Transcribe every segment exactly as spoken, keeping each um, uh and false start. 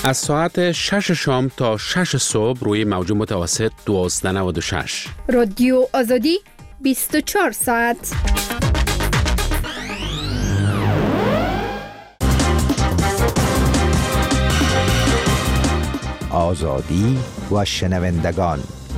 از ساعت شش شام تا شش صبح روی موج متوسط دوازده و نود و شش. رادیو آزادی بیست و چهار ساعت. آزادی و شنوندگان.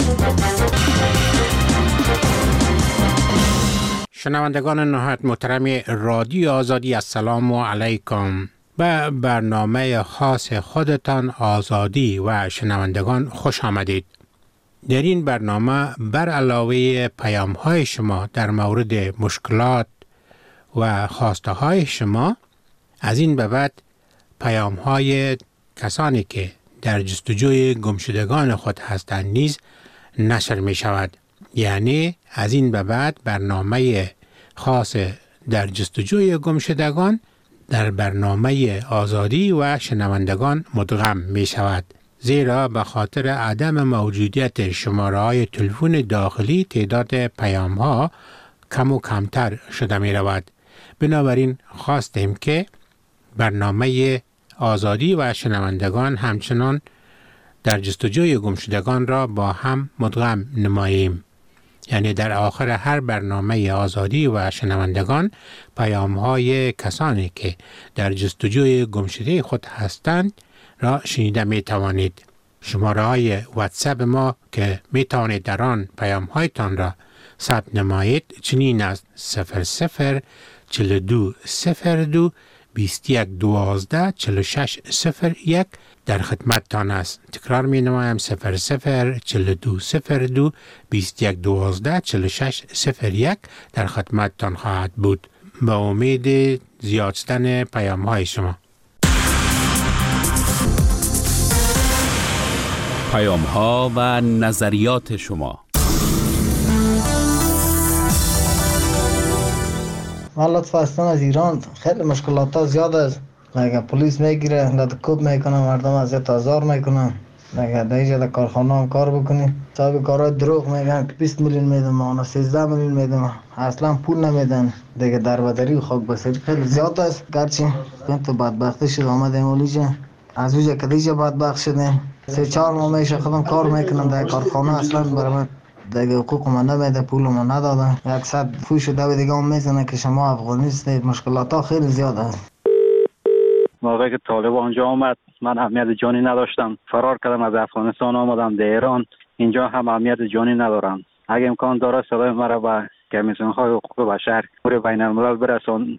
شنوندگان نهایت محترم رادیو آزادی، السلام علیکم. به برنامه خاص خودتان آزادی و شنوندگان خوش آمدید. در این برنامه بر علاوه پیام های شما در مورد مشکلات و خواسته های شما، از این به بعد پیام های کسانی که در جستجوی گمشدگان خود هستند نیز نشر می شود. یعنی از این به بعد برنامه خاص در جستجوی گمشدگان در برنامه آزادی و شنوندگان مدغم می شود، زیرا به خاطر عدم موجودیت شماره های تلفن داخلی تعداد پیام ها کم و کمتر شده می رود. بنابراین خواستیم که برنامه آزادی و شنوندگان همچنان در جستجوی گمشدگان را با هم مدغم نماییم. یعنی در آخر هر برنامه آزادی و شنوندگان پیام های کسانی که در جستجوی گمشده خود هستند را شنیده می توانید. شماره های واتساپ ما که می توانید در آن پیام هایتان را ثبت نمایید چنین است: صفر صفر چهل و دو صفر دو بیست و یک دوازده چهل و شش صفر یک در خدمت تان است. تکرار می نمایم: صفر صفر چهل و دو صفر دو بیست و یک دوازده چهل و شش صفر یک در خدمت تان خواهد بود. با امید زیاد شدن پیام های شما. پیام ها و نظریات شما. من لطفا هستم از ایران. خیلی مشکلات ها زیاد است. اگه پلیس میگیره لطکوب میکنه، مردم ازت آزار میکنن. اگه در اینجا در کارخانه هم کار بکنی صاحب کارهای دروغ میگن که بیست میلیون میدم، اونا سیزده میلیون میدم، اصلا پول نمیدن. دیگه دربدری و خاک بسری خیلی زیاد است. گرچه تو بدبختی شد آمدیم ولیجا از ویجا که دیجا بدبخت شدیم. سه چهار ماه میشه خودم کار میکنم در کارخانه، اصلا برای دیگه حقوق من نمیده، پول من ندادن. یک صد فوش دو دیگه هم میزنه که شما افغانیستید. مشکلات ها خیلی زیاد است. موقعی که طالب آنجا آمد من اهمیت جانی نداشتم، فرار کردم از افغانستان آمدم در ایران. اینجا هم اهمیت جانی ندارم. اگه امکان داره صدای مرا به کمیسیون های حقوق بشر پور بین الملل برسان.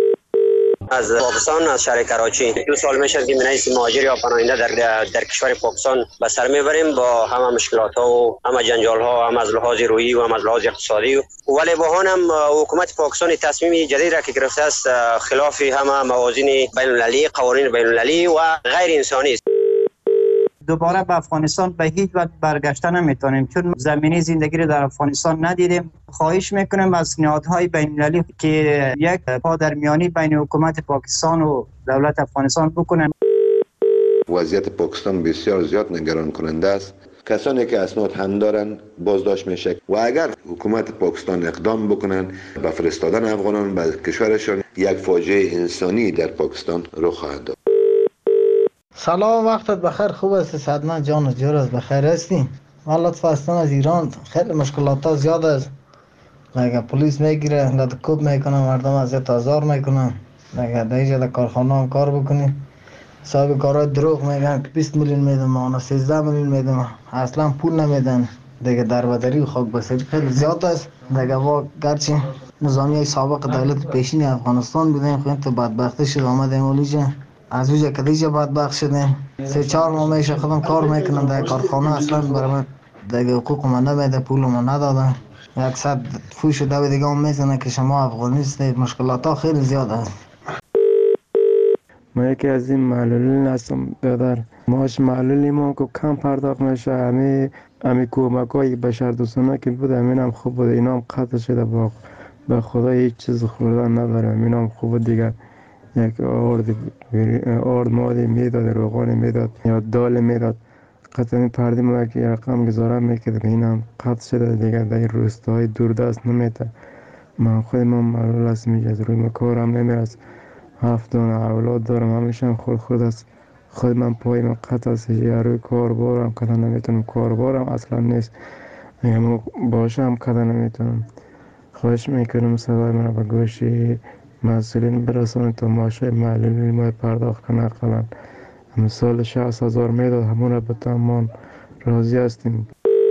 از پاکستان، از شهر کراچی دو سال میشه که من مهاجر یا پناهنده در در کشور پاکستان به سر میبریم با همه مشکلات ها و همه جنجال ها، هم از لحاظ روحی و هم از لحاظ اقتصادی. ولی با هم حکومت پاکستان تصمیم جدید را که گرفته است خلاف همه موازین بین المللی، قوانین بین المللی و غیر انسانی است. دوباره به افغانستان به هیچ وجه برگشته نمیتونیم، چون زمینی زندگی رو در افغانستان ندیدیم. خواهش میکنم از نهادهای بین المللی که یک پادرمیانی بین حکومت پاکستان و دولت افغانستان بکنن. وضعیت پاکستان بسیار زیاد نگران کننده است. کسانی که اسناد هم دارن بازداشت میشه و اگر حکومت پاکستان اقدام بکنن به فرستادن افغانان به کشورشان، یک فاجعه انسانی در پاکستان رخ خواهد داد. سلام، وقتت بخیر. خوب است؟ صدمن جان و جور است؟ بخیر هستی؟ من لطفا هستم از ایران. خیلی مشکلات ها زیاد است. اگه پلیس میگیره لطکوب میکنه، مردم ازت آزار میکنن. اگه در اینجا در کارخانه هم کار بکنی صاحب کارهای دروغ میگن که بیست میلیون میدم، اونا سیزده میلیون میدم، اصلا پول نمیدن. دیگه دربدری و خاک بسری خیلی زیاد است. دیگه وا گرچه نظامی سابق دولت پیشین افغانستان بودیم، خیلی تو بدبختی شد آمدیم ولیجا از ویجا که دیجا بدبخت شدیم. سه چهار ماه میشه خودم کار میکنم در کارخانه، اصلا برای دیگه حقوق من نمیده، پول من ندادن. یک صد فوش دو دیگه هم میزنه که شما افغانیستید. مشکلات ها خیلی زیاد است. ما یکی از این معلولین هستم برادر. ماش معلولی ما که کم پرداخت میشه. همه همه کمک های بشر دوستانه که بود همین هم خوب بود، اینا هم قطع شده. با به خدا هیچ چیز خوردن ندارم. اینا هم خوب بود دیگه. یک آرد آرد مادی میداد، روغانی میداد یا دال میداد. قطعا پردی ما که رقم گذاره میکرد، این هم قطع شده دیگه. در روستاهای دوردست نمیده. من خود من معلول هستم، از روی کارم نمیرس. هفت دانه اولاد دارم، همیشه خود خود است خود من پای من قطع است، یا روی کاربارم کدن نمیتونم، کاربارم اصلا نیست، میگم باشم کدن نمیتونم. خواهش میکنم صدای من به گوش مسئولین برسانید تا معاشای معلولی ما پرداخت کنه. اقلا مثال شصت هزار میداد همون را به تمام راضی هستیم.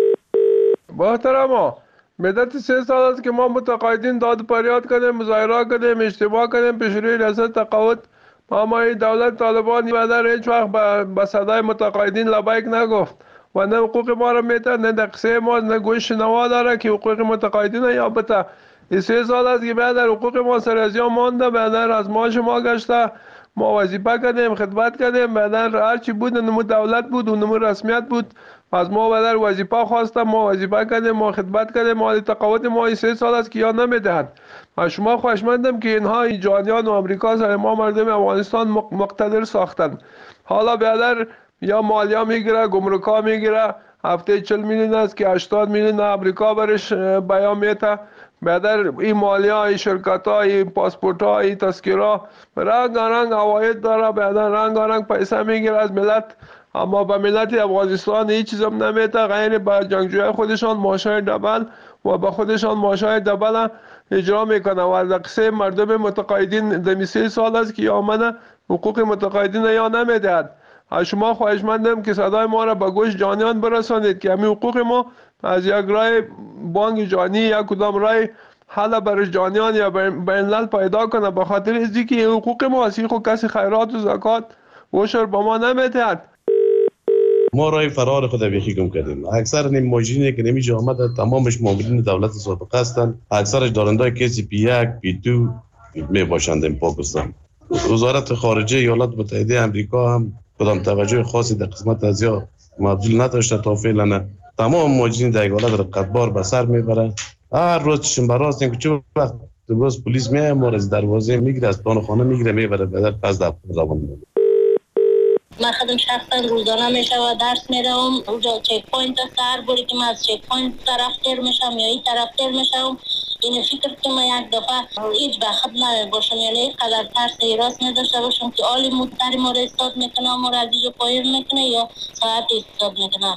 محترما، مدت سه سال است که ما متقاعدین داد فریاد کردیم، مظاهره کردیم، اجتماع کردیم پیش روی ریاست تقاعد. اما این دولت طالبان بعد هیچ وقت به صدای متقاعدین لبیک نگفت و نه حقوق ما را میته، نه دقیقه ما، نه گوش شنوا داره که حقوق متقاعدین یا بته. این سه سال است که بعد حقوق ما سر از یا مانده، بعد از معاش ما گشته، ما وظیفه کردیم، خدمت کردیم، بعد هر چی بود نمو دولت بود و نمو رسمیت بود، از ما بعد وظیفه خواستم، ما وظیفه کردیم، ما خدمت کردیم. مالی تقاعد ما این سه سال است که یا نمیدهند. من شما خواهشمندم که اینها ایجادیان و امریکا سر ما مردم افغانستان مقتدر ساختند. حالا بعد یا مالیه میگیره، گمرکا میگیره، هفته چهل میلیون است که هشتاد میلیون امریکا برش بیان میته. بعد این مالیه، این شرکت ها، این پاسپورت ها، این تذکیرها رنگ رنگ عواید داره، بعد رنگ رنگ پیسه میگیره از ملت. اما به ملت افغانستان هیچ چیز هم نمیته غیر به جنگجوی خودشان معاشای دبل و به خودشان معاشای دبل اجرا میکنه. و در قصه مردم متقاعدین دمی سه سال است که آمده حقوق متقاعدین یا نمیدهد. از شما خواهشمندم که صدای ما را به گوش جانیان برسانید که همین حقوق ما از یک رای بانک جانی یا کدام رای حالا برش جانیان یا بین‌الملل پیدا کنه، به خاطر ازی که حقوق ما اسی خود کسی خیرات و زکات و شر به ما نمیدهد. ما رای فرار خود بیخی گم کردیم. اکثر نیم ماجرینی که نمیشه آمده تمامش مامورین دولت سابق هستند، اکثرش دارنده کسی پی یک پی دو می باشند. این پاکستان وزارت خارجه ایالات متحده آمریکا هم کدام توجه خاصی در قسمت از یا مبذول نداشته تا فعلا. نه تمام ماجرین در ایالات را قطبار به سر میبره. هر روز شنبه راست این که چه وقت باز پلیس میاد ما از دروازه میگیره، از پان خانه میگیره میبره بعد پس در روان میبره. من خودم شخصا روزانه میشه و درس میرم اونجا چک پوینت است، هر باری که من از چک پوینت طرف تیر میشم یا این طرف تیر میشم این فکر که من یک دفعه هیچ بخت نمی باشم، یعنی قدر ترس راست نداشته باشم که آلی مدتری ما را استاد میکنه، ما را از اینجا پایین میکنه یا ساعت استاد میکنه.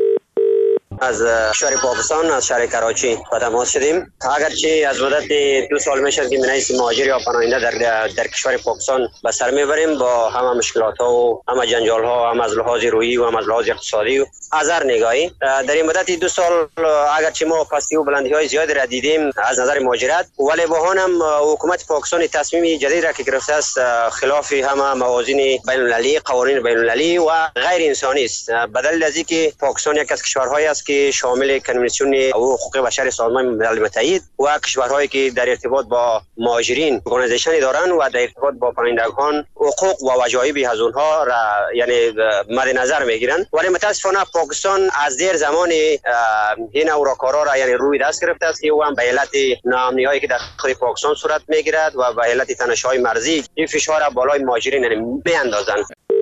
از کشور پاکستان از شهر کراچی با تماس شدیم. اگرچه از مدت دو سال میشه که منیس مهاجر یا پناهنده در در کشور پاکستان به سر میبریم با همه مشکلات ها و همه جنجال ها، هم از لحاظ روحی و هم از لحاظ اقتصادی و از هر نگاهی. در این مدت دو سال اگرچه ما پستی و بلندی های زیادی را دیدیم از نظر مهاجرت، ولی با هم حکومت پاکستان تصمیم جدید را که گرفته است خلاف همه موازین بین المللی، قوانین بین المللی و غیر انسانی است. بدل از اینکه پاکستان یک از کشورهایی است که شامل کنوانسیون حقوق بشر سازمان ملل متحد و کشورهایی که در ارتباط با مهاجرین ارگانیزیشنی دارند و در ارتباط با پناهندگان حقوق و وجایب از اونها را یعنی مد نظر میگیرند، ولی متاسفانه پاکستان از دیر زمان این اوراکارا را یعنی روی دست گرفته است که او هم به علت ناامنی‌هایی که در خود پاکستان صورت میگیرد و به علت تنش‌های مرزی این فشار را بالای مهاجرین میاندازند.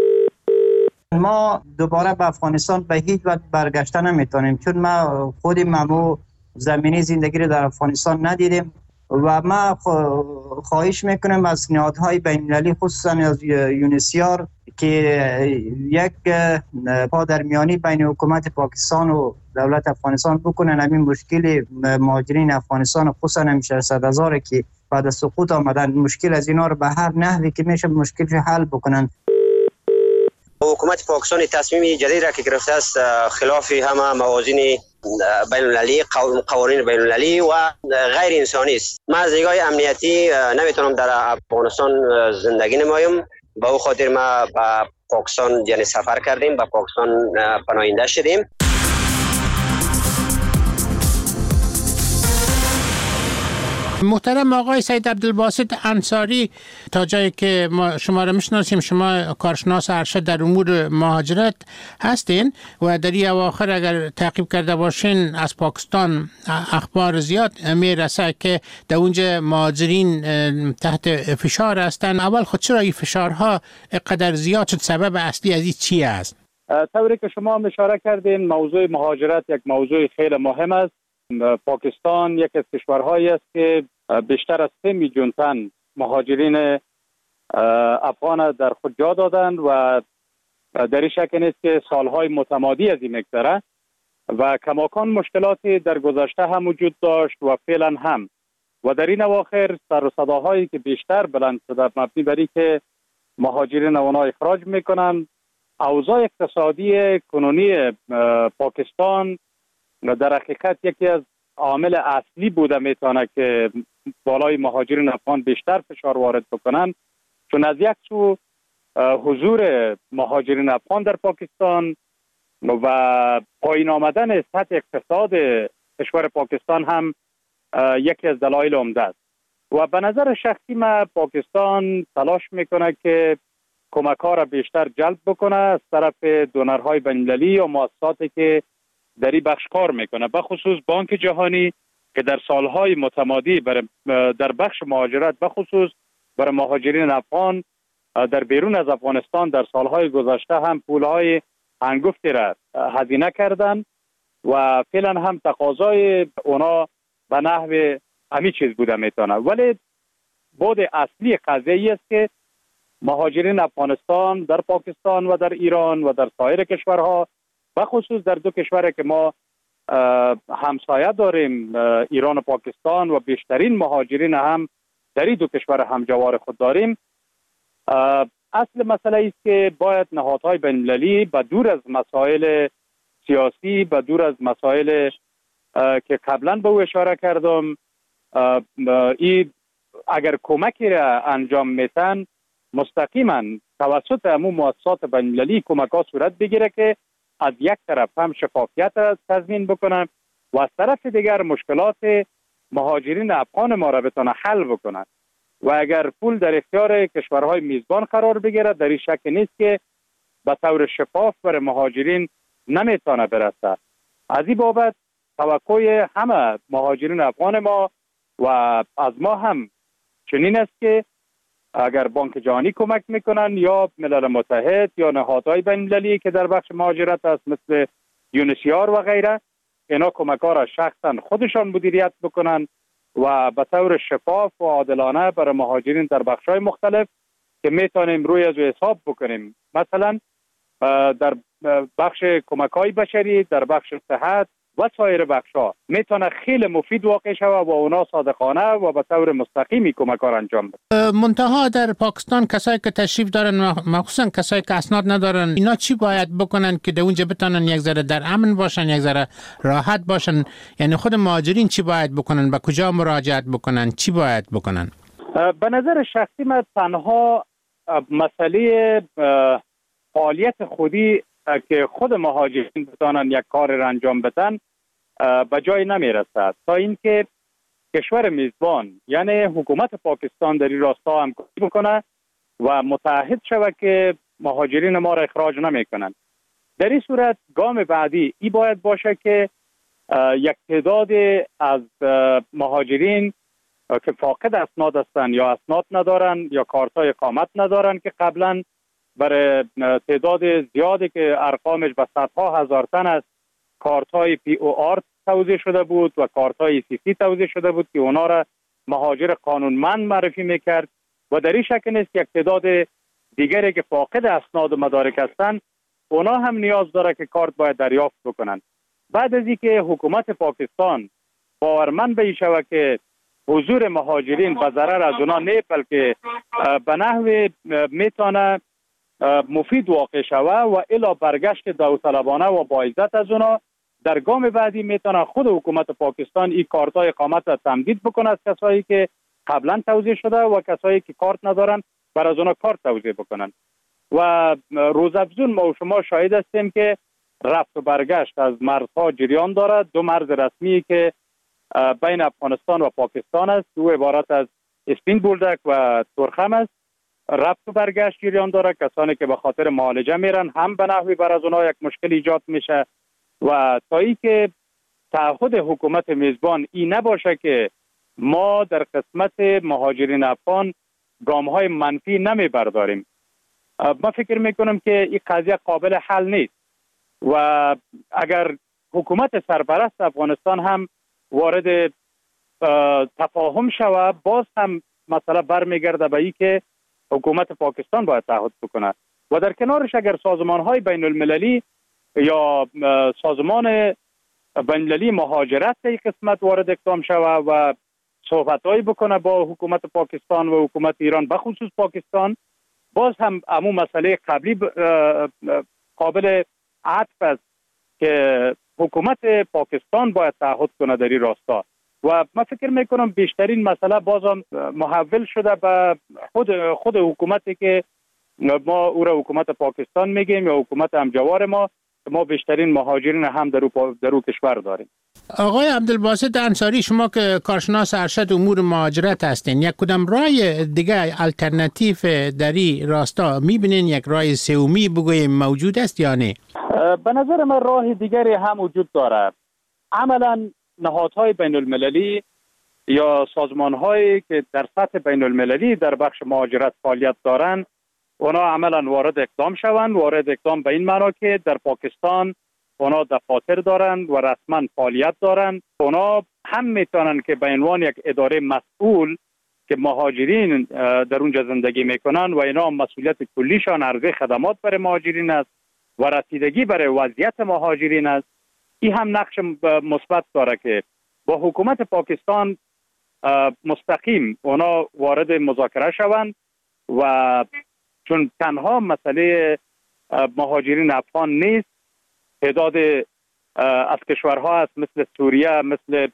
ما دوباره به افغانستان به هیچ وجه برگشته نمیتونیم، چون ما خود ممو زمینی زندگی رو در افغانستان ندیدیم و ما خواهش میکنم از نهادهای بین المللی خصوصا از یونیسیار که یک پادرمیانی بین حکومت پاکستان و دولت افغانستان بکنن همین مشکل مهاجرین افغانستان خصوصا هم ششصد هزار که بعد از سقوط آمدن، مشکل از اینا رو به هر نحوی که میشه مشکلش حل بکنن. حکومت پاکستان تصمیم جدید را که گرفته است خلاف همه موازین بین المللی، قوانین بین المللی و غیر انسانی است. من از نگاه امنیتی نمیتونم در افغانستان زندگی نمایم، به او خاطر ما به پاکستان یعنی سفر کردیم، به پاکستان پناهنده شدیم. محترم آقای سید عبدالباسط انصاری، تا جایی که ما شما را میشناسیم شما کارشناس ارشد در امور مهاجرت هستین و در این اواخر اگر تعقیب کرده باشین از پاکستان اخبار زیاد میرسه که در اونجا مهاجرین تحت فشار هستن. اول خود چرا این فشارها قدر زیاد شد؟ سبب اصلی از این چی است؟ طوری که شما اشاره کردین موضوع مهاجرت یک موضوع خیلی مهم است. پاکستان یک از کشورهایی است که بیشتر از سه میلیون تن مهاجرین افغان در خود جا دادند و در این شک نیست که سالهای متمادی از این مگذره و کماکان مشکلاتی در گذشته هم وجود داشت و فعلا هم و در این اواخر سر و صداهایی که بیشتر بلند شده مبنی بر اینکه مهاجرین اونا اخراج میکنن. اوضاع اقتصادی کنونی پاکستان در حقیقت یکی از عامل اصلی بوده میتونه که بالای مهاجرین افغان بیشتر فشار وارد بکنن، چون از یک سو حضور مهاجرین افغان در پاکستان و پایین آمدن سطح اقتصاد کشور پاکستان هم یکی از دلایل عمده است و به نظر شخصی من پاکستان تلاش میکنه که کمک ها را بیشتر جلب بکنه از طرف دونرهای بین‌المللی و مؤسساتی که در این بخش کار میکنه، به خصوص بانک جهانی که در سالهای متمادی در بخش مهاجرت به خصوص برای مهاجرین افغان در بیرون از افغانستان در سالهای گذشته هم پولهای هنگفتی را هزینه کردن و فعلا هم تقاضای اونا به نحو همین چیز بوده میتونه. ولی بود اصلی قضیه است که مهاجرین افغانستان در پاکستان و در ایران و در سایر کشورها به خصوص در دو کشوری که ما همسایه داریم، ایران و پاکستان، و بیشترین مهاجرین هم در این دو کشور همجوار خود داریم، اصل مسئله است که باید نهادهای بین‌المللی به دور از مسائل سیاسی، به دور از مسائل که قبلا به او اشاره کردم، ای اگر کمکی را انجام میتن مستقیما توسط همون مؤسسات بین‌المللی کمک ها صورت بگیره که از یک طرف هم شفافیت را تضمین بکنن و از طرف دیگر مشکلات مهاجرین افغان ما را بتونه حل بکنن و اگر پول در اختیار کشورهای میزبان قرار بگیره در این شک نیست که به طور شفاف برای مهاجرین نمیتونه برسه. از این بابت توقع همه مهاجرین افغان ما و از ما هم چنین است که اگر بانک جهانی کمک میکنن یا ملل متحد یا نهادهای بین‌المللی که در بخش مهاجرت است مثل یونیسیار و غیره، اینا کمک ها را شخصا خودشان مدیریت بکنن و به طور شفاف و عادلانه برای مهاجرین در بخش های مختلف که میتونیم روی از حساب بکنیم، مثلا در بخش کمک های بشری، در بخش صحت و سایر بخش ها میتونه خیلی مفید واقع شود و اونا صادقانه و به طور مستقیمی کمک ها انجام بده. منتها در پاکستان کسایی که تشریف دارن، مخصوصا کسایی که اسناد ندارن، اینا چی باید بکنن که در اونجا بتونن یک ذره در امن باشن، یک ذره راحت باشن؟ یعنی خود مهاجرین چی باید بکنن؟ به کجا مراجعت بکنن؟ چی باید بکنن؟ به نظر شخصی من تنها مسئله فعالیت خودی که خود مهاجرین بتانن یک کار را انجام بدن به جای نمی رسد تا اینکه کشور میزبان یعنی حکومت پاکستان در این راستا همکاری بکنه و متعهد شود که مهاجرین ما را اخراج نمی کنند. در این صورت گام بعدی ای باید باشه که یک تعداد از مهاجرین که فاقد اسناد هستند یا اسناد ندارن یا کارتای اقامت ندارن که قبلا برای تعداد زیادی که ارقامش به صدها هزار تن است کارتای پی او آر توزیع شده بود و کارتای سی سی توزیع شده بود که اونا را مهاجر قانونمند معرفی میکرد و در این شکل نیست یک تعداد دیگری که فاقد اسناد و مدارک هستند اونا هم نیاز داره که کارت باید دریافت بکنن. بعد از اینکه حکومت پاکستان باورمند به این شود که حضور مهاجرین به ضرر از اونا نه بلکه به نحو میتونه مفید واقع شوه و الا برگشت داوطلبانه و با عزت از اونا، در گام بعدی میتونه خود حکومت پاکستان این کارتای اقامت را تمدید بکنه از کسایی که قبلا توزیع شده و کسایی که کارت ندارن بر از اونا کارت توزیع بکنن. و روزافزون ما و شما شاهد هستیم که رفت و برگشت از مرزها جریان دارد. دو مرز رسمی که بین افغانستان و پاکستان است، دو عبارت از اسپین بولدک و تورخم است، رفت و برگشت جریان داره. کسانی که به خاطر معالجه میرن هم به نحوی بر از اونها یک مشکل ایجاد میشه و تا ای که تعهد حکومت میزبان این نباشه که ما در قسمت مهاجرین افغان گام های منفی نمی برداریم، من فکر میکنم که این قضیه قابل حل نیست و اگر حکومت سرپرست افغانستان هم وارد تفاهم شود باز هم مسئله برمیگرده به این که حکومت پاکستان باید تعهد بکنه و در کنارش اگر سازمان‌های بین المللی یا سازمان بین المللی مهاجرت در قسمت وارد اقدام شود و صحبت‌هایی بکنه با حکومت پاکستان و حکومت ایران، بخصوص پاکستان، باز هم همون مسئله قبلی قابل عطف است که حکومت پاکستان باید تعهد کنه در این راستا. و من فکر میکنم بیشترین مسئله بازم محول شده به خود خود حکومتی که ما او را حکومت پاکستان میگیم یا حکومت همجوار ما، ما بیشترین مهاجرین هم در در او کشور داریم. آقای عبدالباسط انصاری، شما که کارشناس ارشد امور مهاجرت هستین، یک کدام راه دیگه الटरनेटिव در این راستا میبینین؟ یک راه سومی بگویم موجود است یا نه؟ به نظر من راه دیگری هم وجود داره. عملا نهادهای بین المللی یا سازمانهایی که در سطح بین المللی در بخش مهاجرت فعالیت دارند، اونا عملا وارد اقدام شوند. وارد اقدام به این معنا که در پاکستان اونا دفاتر دارند و رسما فعالیت دارند. اونا هم میتونن که به عنوان یک اداره مسئول که مهاجرین در اونجا زندگی میکنن و اینا مسئولیت کلیشان عرضه خدمات برای مهاجرین است و رسیدگی برای وضعیت مهاجرین است. این هم نقش مثبت داره که با حکومت پاکستان مستقیم اونا وارد مذاکره شوند و چون تنها مسئله مهاجرین افغان نیست، تعداد از کشورها است مثل سوریه، مثل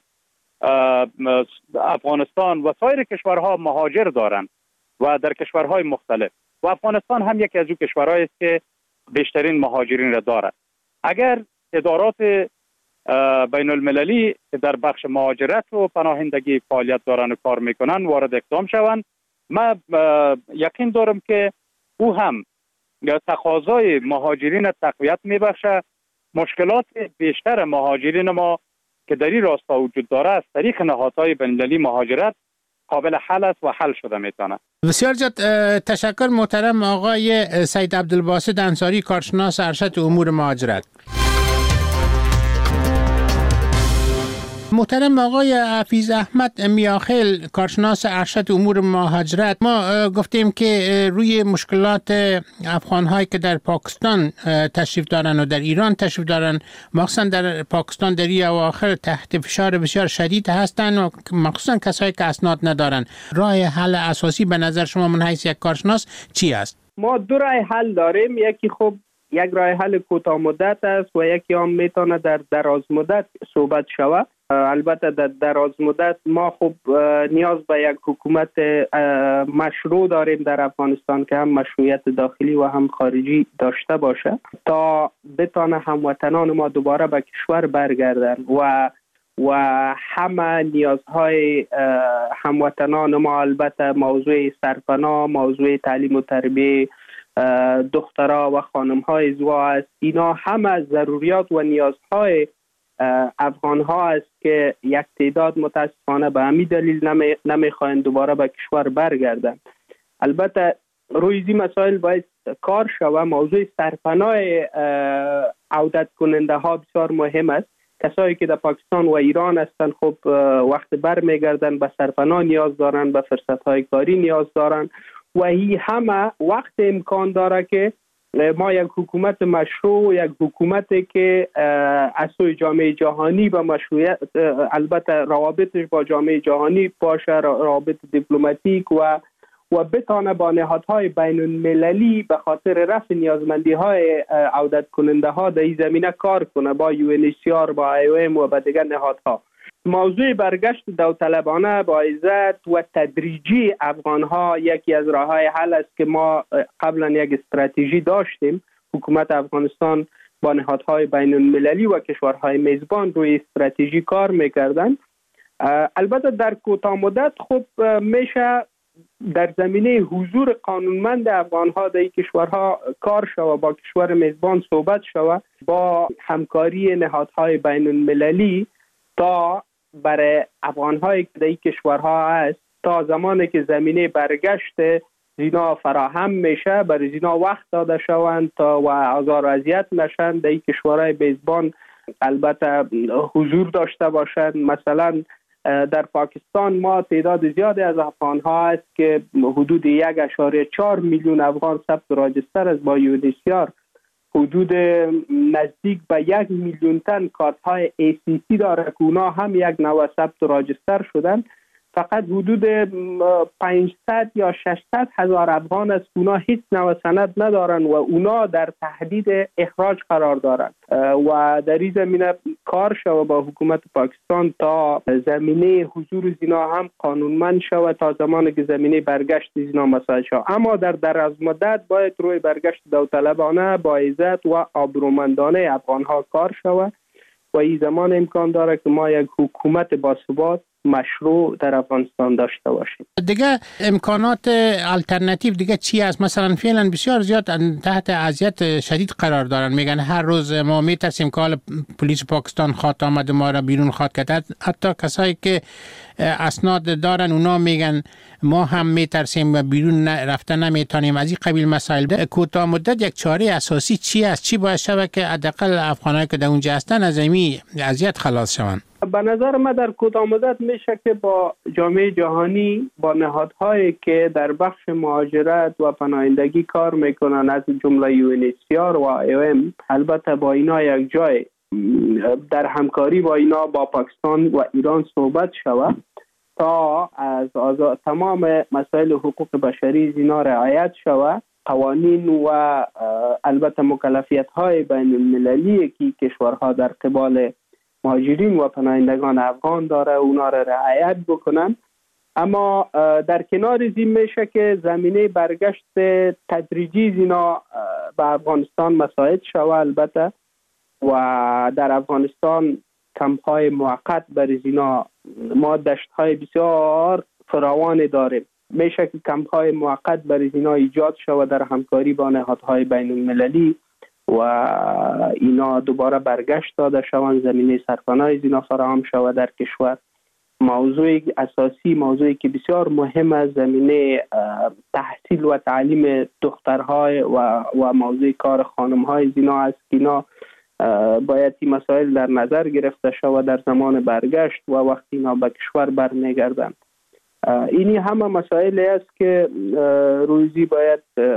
افغانستان و سایر کشورها مهاجر دارند و در کشورهای مختلف، و افغانستان هم یکی از اون کشورهایی است که بیشترین مهاجرین را دارد. اگر ادارات بین المللی که در بخش مهاجرت و پناهندگی فعالیت دارن و کار میکنن وارد اقدام شوند، من یقین دارم که او هم تقاضای مهاجرین تقویت میبخشه. مشکلات بیشتر مهاجرین ما که در این راستا وجود داره از طریق نهادهای بین المللی مهاجرت قابل حل است و حل شده میتونه. بسیار زیاد تشکر محترم آقای سید عبدالباسط انصاری، کارشناس ارشد امور مهاجرت. محترم آقای حفیظ احمد میاخیل، کارشناس ارشد امور مهاجرت، ما گفتیم که روی مشکلات افغان‌هایی که در پاکستان تشریف دارن و در ایران تشریف دارن، مخصوصا در پاکستان در این اواخر تحت فشار بسیار شدید هستند و مخصوصا کسایی که اسناد ندارن. راه حل اساسی به نظر شما من حیث یک کارشناس چی است؟ ما دو راه حل داریم. یکی خب یک راه حل کوتاه مدت است و یکی هم میتونه در دراز مدت صحبت شود. البته در دراز مدت ما خب نیاز به یک حکومت مشروع داریم در افغانستان که هم مشروعیت داخلی و هم خارجی داشته باشه تا بتانه هموطنان ما دوباره به کشور برگردن و و همه نیازهای هموطنان ما، البته موضوع سرپناه، موضوع تعلیم و تربیه دخترها و خانم‌های ازدواج است. اینا همه ضروریات و نیازهای افغان ها است که یک تعداد متاسفانه به همین دلیل نمی نمیخواهند دوباره به کشور برگردند. البته روی این مسائل باید کار شود. موضوع سرپناه عودت کننده ها بسیار مهم است. کسایی که در پاکستان و ایران هستند خب وقت بر میگردند به سرپناه نیاز دارند، به فرصت های کاری نیاز دارند و این همه وقت امکان داره که ما یک حکومت مشروع، یک حکومتی که از سوی جامعه جهانی با مشروعیت، البته روابطش با جامعه جهانی باشه، روابط دیپلماتیک و و بتانه با نهادهای بین المللی به خاطر رفع نیازمندی های عودت کننده ها در این زمینه کار کنه، با یو ان اچ سی آر، با ای او ام و با دیگر نهادها. موضوع برگشت داوطلبانه با عزت و تدریجی افغان ها یکی از راه های حل است که ما قبلا یک استراتژی داشتیم. حکومت افغانستان با نهادهای بین المللی و کشورهای میزبان روی استراتژی کار میکردن. البته در کوتاه مدت خب میشه در زمینه حضور قانونمند افغان ها در این کشورها کار شود، با کشور میزبان صحبت شود، با همکاری نهادهای بین المللی تا برای افغان هایی که در این کشورها هست تا زمانی که زمینه برگشت زینا فراهم میشه برای زینا وقت داده شوند تا و آزار و اذیت نشند در این کشورهای میزبان، البته حضور داشته باشند. مثلا در پاکستان ما تعداد زیادی از افغان ها است که حدود یک اشاره چهار میلیون افغان ثبت راجستر است با یونیسیار. حدود نزدیک به یک میلیون تن کارت های ای سی سی داره که اونا هم یک نوع ثبت راجستر شدن. فقط حدود پانصد یا ششصد هزار افغان است اونا هیچ نوع سند ندارن و اونا در تهدید اخراج قرار دارن و در این زمینه کار شود با حکومت پاکستان تا زمینه حضور زینا هم قانونمند شود تا زمانی که زمینه برگشت زینا مساعد شود. اما در دراز مدت باید روی برگشت داوطلبانه با عزت و آبرومندانه افغان ها کار شود و این زمان امکان داره که ما یک حکومت باثبات مشروع در افغانستان داشته باشیم. دیگه امکانات الटरनेटिव دیگه چی است؟ مثلا فعلا بسیار زیاد تحت اذیت شدید قرار دارن. میگن هر روز ما میترسیم که پلیس پاکستان خواهد آمد ما را بیرون خواهد کرد. حتی کسایی که اسناد دارن اونا میگن ما هم میترسیم و بیرون رفتن نمیتونیم. از این قبیل مسائل کوتاه مدت یک چاره اساسی چی است؟ چی باید شود که حداقل افغانایی که در اونجا هستن از این اذیت خلاص شوند؟ به نظر من در کوتاه مدت میشه که با جامعه جهانی، با نهادهایی که در بخش مهاجرت و پناهندگی کار میکنن از جمله یو ان اچ سی آر و آی او ام، البته با اینا یک جای در همکاری با اینا با پاکستان و ایران صحبت شود تا از آزاد تمام مسائل حقوق بشری اینا رعایت شود. قوانین و البته مکلفیت های بین المللی که کشورها در قبال مهاجرین و پناهندگان افغان داره اونا را رعایت بکنن. اما در کنار این میشه که زمینه برگشت تدریجی اینا به افغانستان مساعد شود. البته و در افغانستان کمپ های موقت برای اینا ما دشت های بسیار فراوان داریم. میشه که کمپ های موقت برای اینا ایجاد شود در همکاری با نهادهای بین المللی و اینا دوباره برگشت داده شوند، زمینه سرپناه اینا فراهم شود در کشور. موضوع اساسی، موضوعی که بسیار مهم است، زمینه تحصیل و تعلیم دخترهای و و موضوع کار خانمهای اینا است که اینا باید این مسائل در نظر گرفته شود در زمان برگشت و وقتی اینا به کشور برمیگردند. اینی همه مسائلی است که روزی باید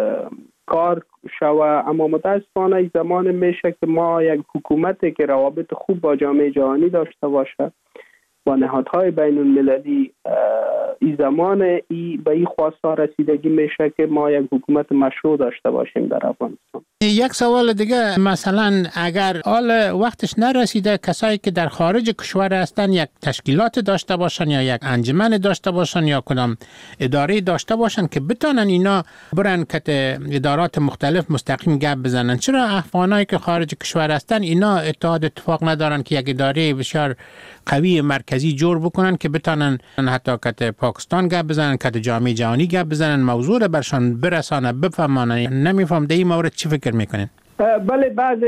کار شود. اما متاسفانه این زمان میشه که ما یک حکومتی که روابط خوب با جامعه جهانی داشته باشه با نهادهای بین المللی، این زمان ای به این خواسته رسیدگی میشه که ما یک حکومت مشروع داشته باشیم در افغانستان. یک سوال دیگه، مثلا اگر حال وقتش نرسیده کسایی که در خارج کشور هستن یک تشکیلات داشته باشن یا یک انجمن داشته باشن یا کدام اداره داشته باشن که بتونن اینا برن که ادارات مختلف مستقیم گپ بزنن، چرا افغانایی که خارج کشور هستن اینا اتحاد اتفاق ندارن که یک اداره بسیار قوی مرکزی جور بکنن که بتونن حتی که پاکستان گپ بزنن، که جامعه جهانی گپ بزنن، موضوع رو برشان برسانه، بفهمانن؟ نمیفهم در این مورد چی فکر میکنین؟ بله، بعض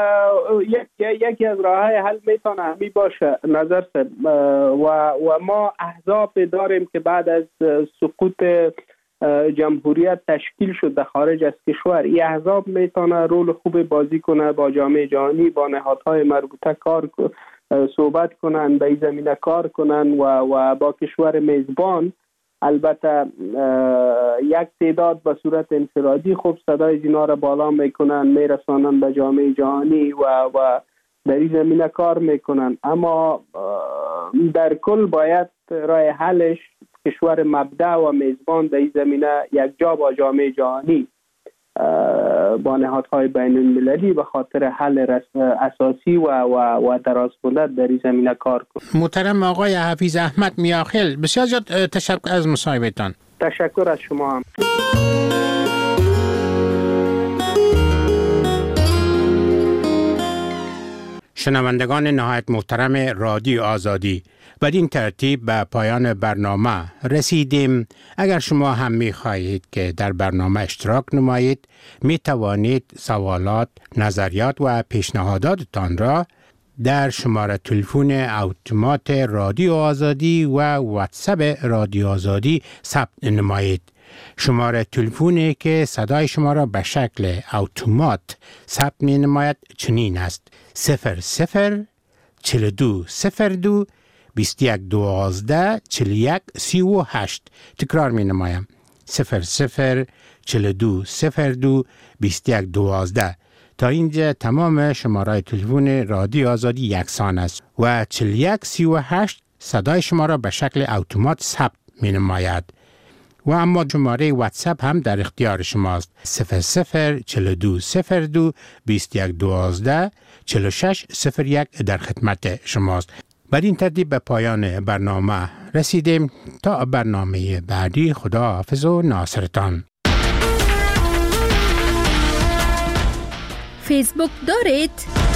یک یکی از راههای حل میتونه همی باشه نظر سر و و ما احزاب داریم که بعد از سقوط جمهوریت تشکیل شد در خارج از کشور. این احزاب میتونه رول خوب بازی کنه، با جامعه جهانی، با نهادهای مربوطه کار صحبت کنن، به این زمینه کار کنن و و با کشور میزبان البته یک تعداد به صورت انفرادی خوب صدای اینا را بالا میکنن، میرسانن به جامعه جهانی و و در این زمینه کار میکنن. اما در کل باید راه حلش کشور مبدأ و میزبان در این زمینه یک جا با جامعه جهانی با نهادهای بین المللی به خاطر حل اساسی و و و دراز مدت در این زمینه کار کنه. محترم آقای حفیظ احمد میاخیل، بسیار زیاد تشکر از مصاحبهتان. تشکر از شما هم. شنوندگان نهایت محترم رادیو آزادی، بدین ترتیب به پایان برنامه رسیدیم. اگر شما هم می خواهید که در برنامه اشتراک نمایید، می توانید سوالات، نظریات و پیشنهاداتتان را در شماره تلفن اتومات رادیو آزادی و واتساپ رادیو آزادی ثبت نمایید. شماره تلفنی که صدای شما را به شکل اتومات ثبت می نماید چنین است: صفر صفر چهل و دو صفر دو بیست و یک دوازده چهل و یک سی و هشت. تکرار می نمایم. صفر صفر چهل و دو صفر دو بیست و یک دوازده. تا اینجا تمام شماره تلفن رادیو آزادی یکسان است و چهل و یک سی و هشت صدای شما را به شکل اتومات ثبت می نماید. و اما شماره واتساپ هم در اختیار شماست. صفر صفر چهل و دو صفر دو بیست و یک دوازده چهل و شش صفر یک در خدمت شماست. بر این ترتیب به پایان برنامه رسیدیم. تا برنامه بعدی، خدا حافظ و ناصرتان. فیسبوک دارید؟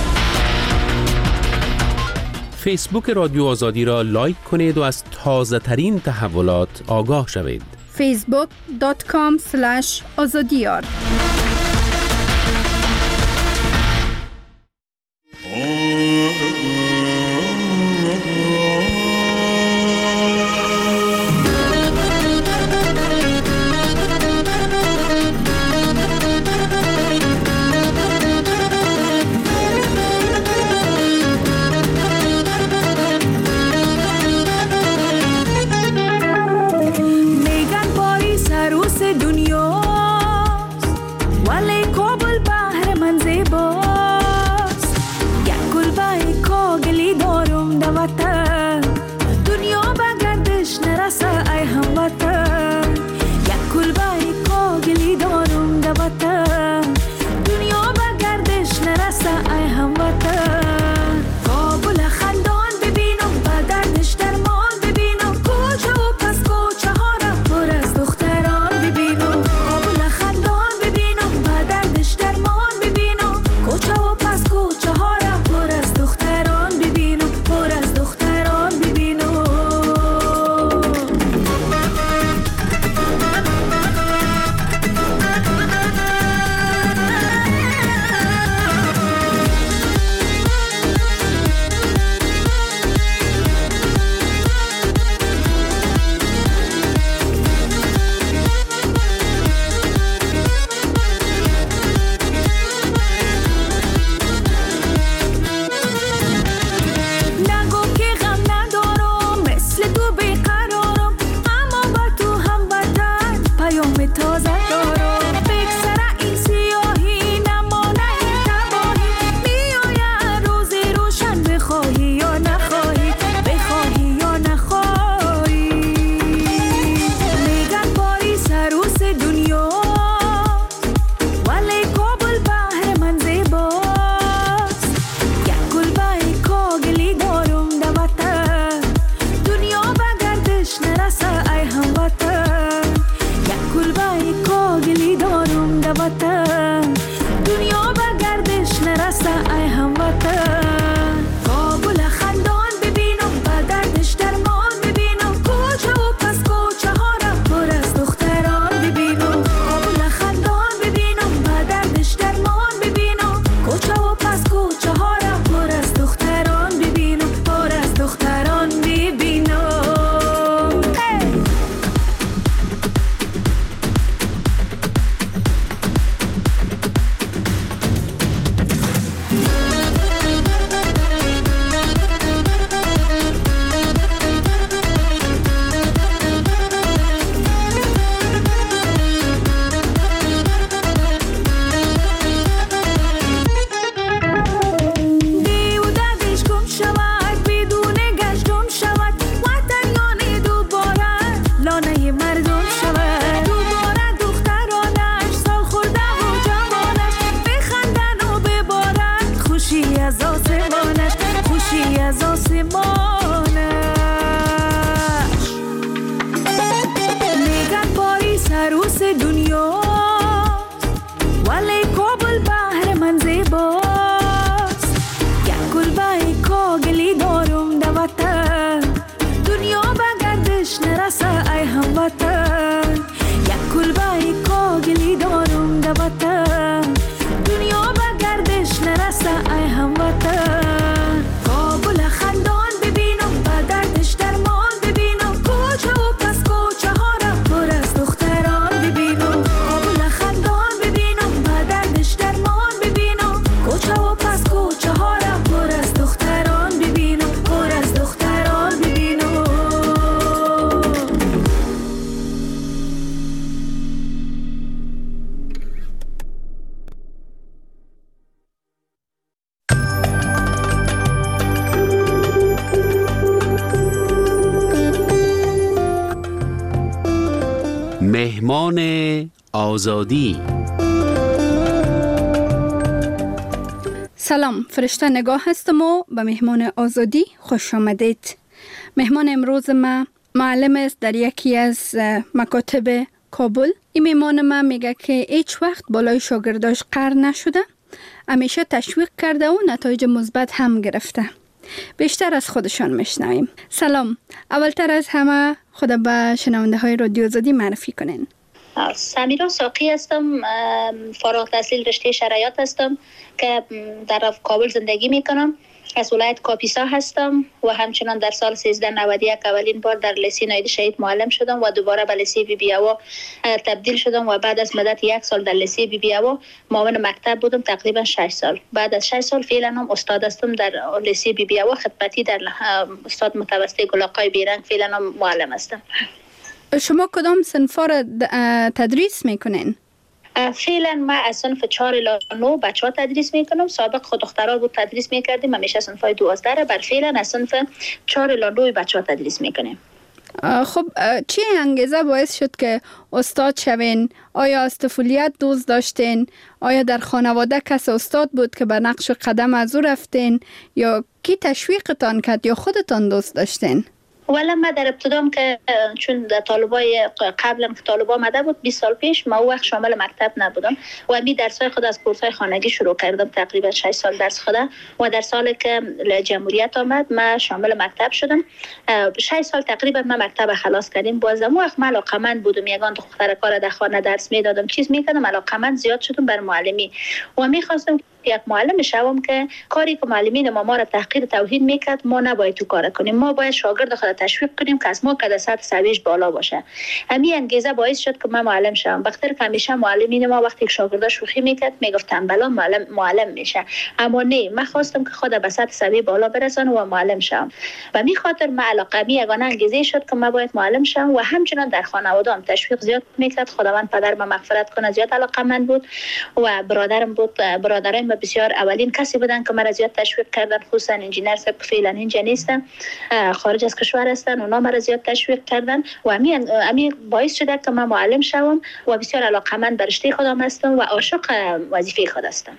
فیسبوک رادیو آزادی را لایک کنید و از تازه ترین تحولات آگاه شوید. فیسبوک دات کام اسلش آزادیار. مهمان آزادی. سلام، فرشته نگاه هستم و به مهمان آزادی خوش آمدید. مهمان امروز ما معلم است در یکی از مکاتب کابل. این مهمان ما میگه که هیچ وقت بالای شاگرداش قهر نشده، همیشه تشویق کرده و نتایج مثبت هم گرفته. بیشتر از خودشان میشنویم. سلام، اولتر از همه خود به شنونده های رادیو آزادی معرفی کنین. سمیرا ساقی هستم، فارغ التحصیل رشته شرایط هستم که در کابل زندگی میکنم. از ولایت کاپیسا هستم و همچنان در سال سیزده نود و یک اولین بار در لیسه ناید شهید معلم شدم و دوباره به لیسه بی بی او تبدیل شدم و بعد از مدت یک سال در لیسه بی بی او معاون مکتب بودم، تقریبا شش سال. بعد از شش سال فعلا هم استاد هستم در لیسه بی بی او خدمتی در استاد متوسط گلاقای بیرنگ، فعلا هم معلم هستم. شما کدام صنفا را تدریس میکنین؟ فعلا ما از صنف چهار الی نه بچه ها تدریس میکنم. سابق خود دخترها بود تدریس میکردیم، همیشه صنف های دوازده را. بر فعلا از صنف چهار الی نه بچه ها تدریس میکنیم. خب چی انگیزه باعث شد که استاد شوین؟ آیا از طفولیت دوست داشتین؟ آیا در خانواده کس استاد بود که به نقش قدم از او رفتین؟ یا کی تشویقتان کرد یا خودتان دوست داشتین؟ ولی ما در ابتدام که چون طالبای قبلا که طالبا آمده بود بیست سال پیش، ما وقت شامل مکتب نبودم و می درسای خود از کورسای خانگی شروع کردم، تقریبا شش سال درس خودم. و در سال که جمهوریت آمد ما شامل مکتب شدم. شش سال تقریبا ما مکتب خلاص کردیم. بازم وقت ما علاقمند بودم، یگان دختر کار در خانه درس میدادم، چیز میکردم، علاقمند زیاد شدم بر معلمی و میخواستم یک معلم شوم که کاری که معلمین ما ما را تحقیر توهین میکرد ما نباید تو کار کنیم. ما باید شاگرد خود تشویق کنیم که از ما که سطح سویش بالا باشه. همین انگیزه باعث شد که من معلم شوم. بخاطر که همیشه معلمین ما وقتی که شاگردا شوخی میکرد میگفت تنبلا معلم معلم میشه، اما نه، من خواستم که خود به سطح سوی بالا برسانم و معلم شوم. و می خاطر من علاقه می یگانه انگیزه شد که من باید معلم شوم. و همچنان در خانواده‌ام تشویق زیاد میکرد. خداوند پدر من مغفرت کنه زیاد علاقمند بود و برادرم بود. برادرم بسیار اولین کسی بودن که مرا زیاد تشویق کردن، خصوصا انجینر سب فعلا اینجا نیستن، خارج از کشور هستن، اونا مرا زیاد تشویق کردن و همین همین باعث شده که من معلم شوم و بسیار علاقمند به رشته خودم هستم و عاشق وظیفه خود هستم.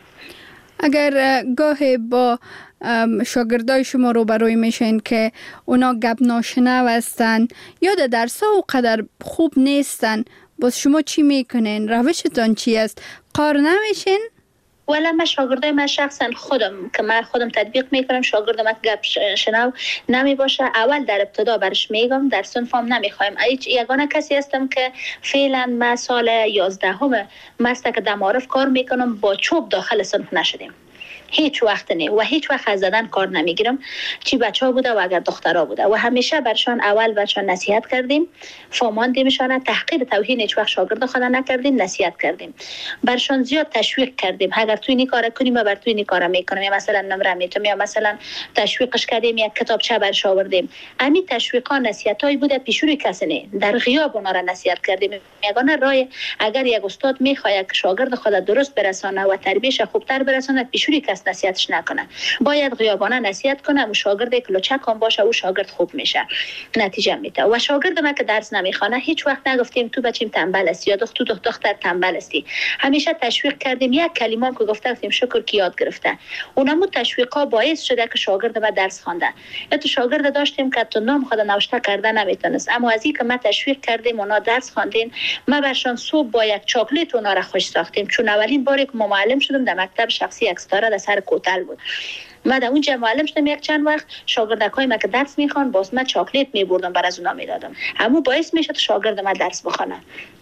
اگر گاهی با شاگردای شما روبروی میشین که اونا گپ ناشنو هستن یا در درس‌ها اونقدر خوب نیستن، باز شما چی میکنین؟ روشتان چی است؟ قار نمیشین؟ ولی من شاگردای من شخصا خودم که من خودم تطبیق میکنم، شاگرد من گپ شنو نمی باشه اول در ابتدا برش میگم، در صنفم نمیخوایم. هیچ یگانه کسی هستم که فعلا من سال یازدهم مسلک دمعارف کار میکنم، با چوب داخل صنف نشدیم هیچ وقت نه و هیچ وقت از زدن کار نمیگیرم، چی بچه ها بوده و اگر دخترها بوده و همیشه برشان اول برشان نصیحت کردیم، فهماندیمشان، تحقیر توهین هیچ وقت شاگرد خود نکردیم، نصیحت کردیم، برشان زیاد تشویق کردیم اگر تو این کارا کنیم و بر تو این کارا میکنم، یا مثلا نمره میتم، یا مثلا تشویقش کردیم یک کتابچه برش آوردیم. همین تشویقا نصیحتایی بوده پیشروی کسی نه، در غیاب اونا را نصیحت کردیم. یگانه راه اگر یک استاد میخواد که شاگرد خود درست برسانه و تربیتش خوبتر برسانه، پیشروی کس نصیحتش نکنه، باید غیابانه نصیحت کنه و شاگرد یک لچکم باشه او شاگرد خوب میشه، نتیجه میده. و شاگرد ما که درس نمیخونه هیچ وقت نگفتیم تو بچیم تنبل است یا دختر تو دختر تنبل استی، همیشه تشویق کردیم. یک کلمه که گفتیم شکر که یاد گرفته، اونمو تشویقا باعث شده که شاگرد ما درس خوانده. یا تو شاگرد داشتیم که تو نام خود نوشته کرده نمیتونست، اما از اینکه ما تشویق کردیم اونا درس خواندین، ما برشان صبح با یک چاکلیت اونا را خوش ساختیم. چون اولین باری که ما معلم شدم در مکتب شخصی یک ستاره در سر کوتل بود، ما در اونجا معلم شدم یک چند وقت، شاگردکای ما که درس میخوان باز ما چاکلیت میبردم بر از اونا میدادم، همون باعث میشد شاگرد ما درس بخونه.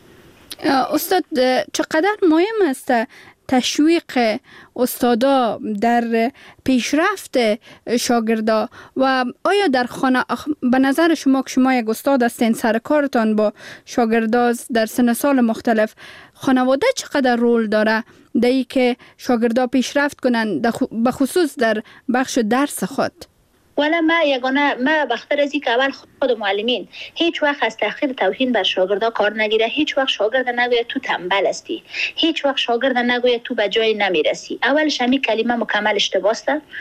استاد چقدر مهم است تشویق استادا در پیشرفت شاگردا و آیا در خانه به نظر شما که شما یک استاد هستین، سر کارتان با شاگردا در سن سال مختلف، خانواده چقدر رول داره در ای که شاگردا پیشرفت کنن به خصوص در بخش درس خود؟ ولی ما یگانه ما بخاطر از اینکه اول خود معلمین هیچ وقت از تحقیر توهین بر شاگردا کار نگیره، هیچ وقت شاگرد نگوید تو تنبل هستی، هیچ وقت شاگرد نگوید تو به جای نمیرسی. اولش همین کلمه مکمل اشتباه است.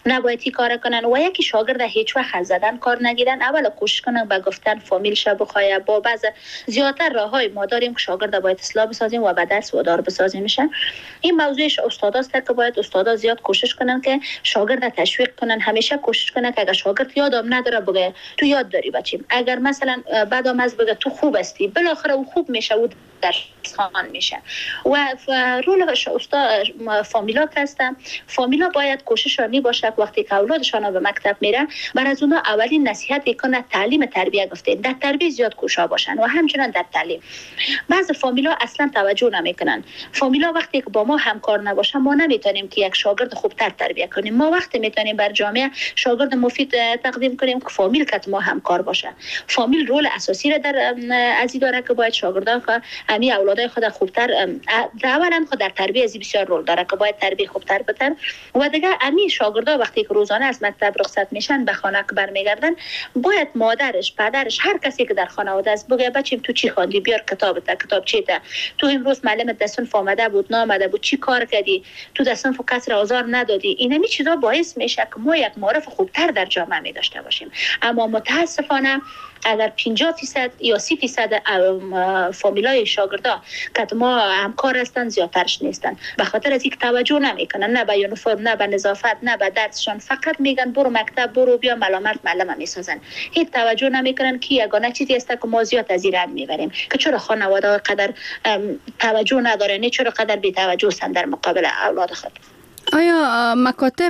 نباید این کار کنن. و یکی شاگرد هیچ وقت از زدن کار نگیرن، اول کوشش کنن به گفتن فامیلش بخواه. با بعض زیادتر راههای ما داریم که شاگرد باید اصلاح بسازیم و به درس وادار بسازیم میشن. این موضوعش استادا است که باید استادا زیاد کوشش کنن که شاگرد تشویق کنن. همیشه کوشش کنن که اگر شاگرد یادم نداره بگه تو یاد داری بچیم. اگر مثلا بعدم از بگه تو خوب هستی، بالاخره او خوب میشه و درس خوان میشه. و رول استاد فامیلا هستن. فامیلا باید کوشش رانی باشه که وقتی که اولادشان به مکتب میرن بر از اونها اولین نصیحت کنه تعلیم تربیت گفته در تربیت زیاد کوشا باشن و همچنین در تعلیم. بعض فامیلا اصلا توجه نمیکنن. فامیلا وقتی که با ما همکار نباشن ما نمیتونیم که یک شاگرد خوبتر تربیت کنیم. ما وقتی میتونیم بر جامعه شاگرد مفید تقدیم کنیم که فامیل که ما همکار باشه. فامیل رول اساسی را در ازی داره که باید شاگردان خود امی اولادای خود خوبتر اولا خود در تربیت ازی بسیار رول داره که باید تربیت خوبتر بتر. و دیگه امی شاگردا وقتی که روزانه از مکتب رخصت میشن به خانه که برمیگردن باید مادرش، پدرش، هر کسی که در خانواده است بگه بچیم تو چی خواندی، بیار کتابت، کتاب چیته، تو امروز معلمت در صنف آمده بود نه آمده بود، چی کار کردی، تو در صنف کس را آزار ندادی. این می چیزا باعث میشه که ما یک معرف خوبتر در جامعه می داشته باشیم. اما متاسفانه اگر پنجاه درصد یا سی درصد فامیلای شاگردا که ما همکار هستن زیادترش نیستن، به خاطر از اینکه توجه نمیکنن نه به یونیفرم، نه به نظافت، نه به درسشان، فقط میگن برو مکتب، برو بیا، ملامت معلم میسازن. هیچ توجه نمیکنن که یگانه چیزی است که ما زیاد از ایران میبریم که چرا خانواده قدر توجه نداره، نه چرا قدر بی توجه هستن در مقابل اولاد خود. آیا مکاتب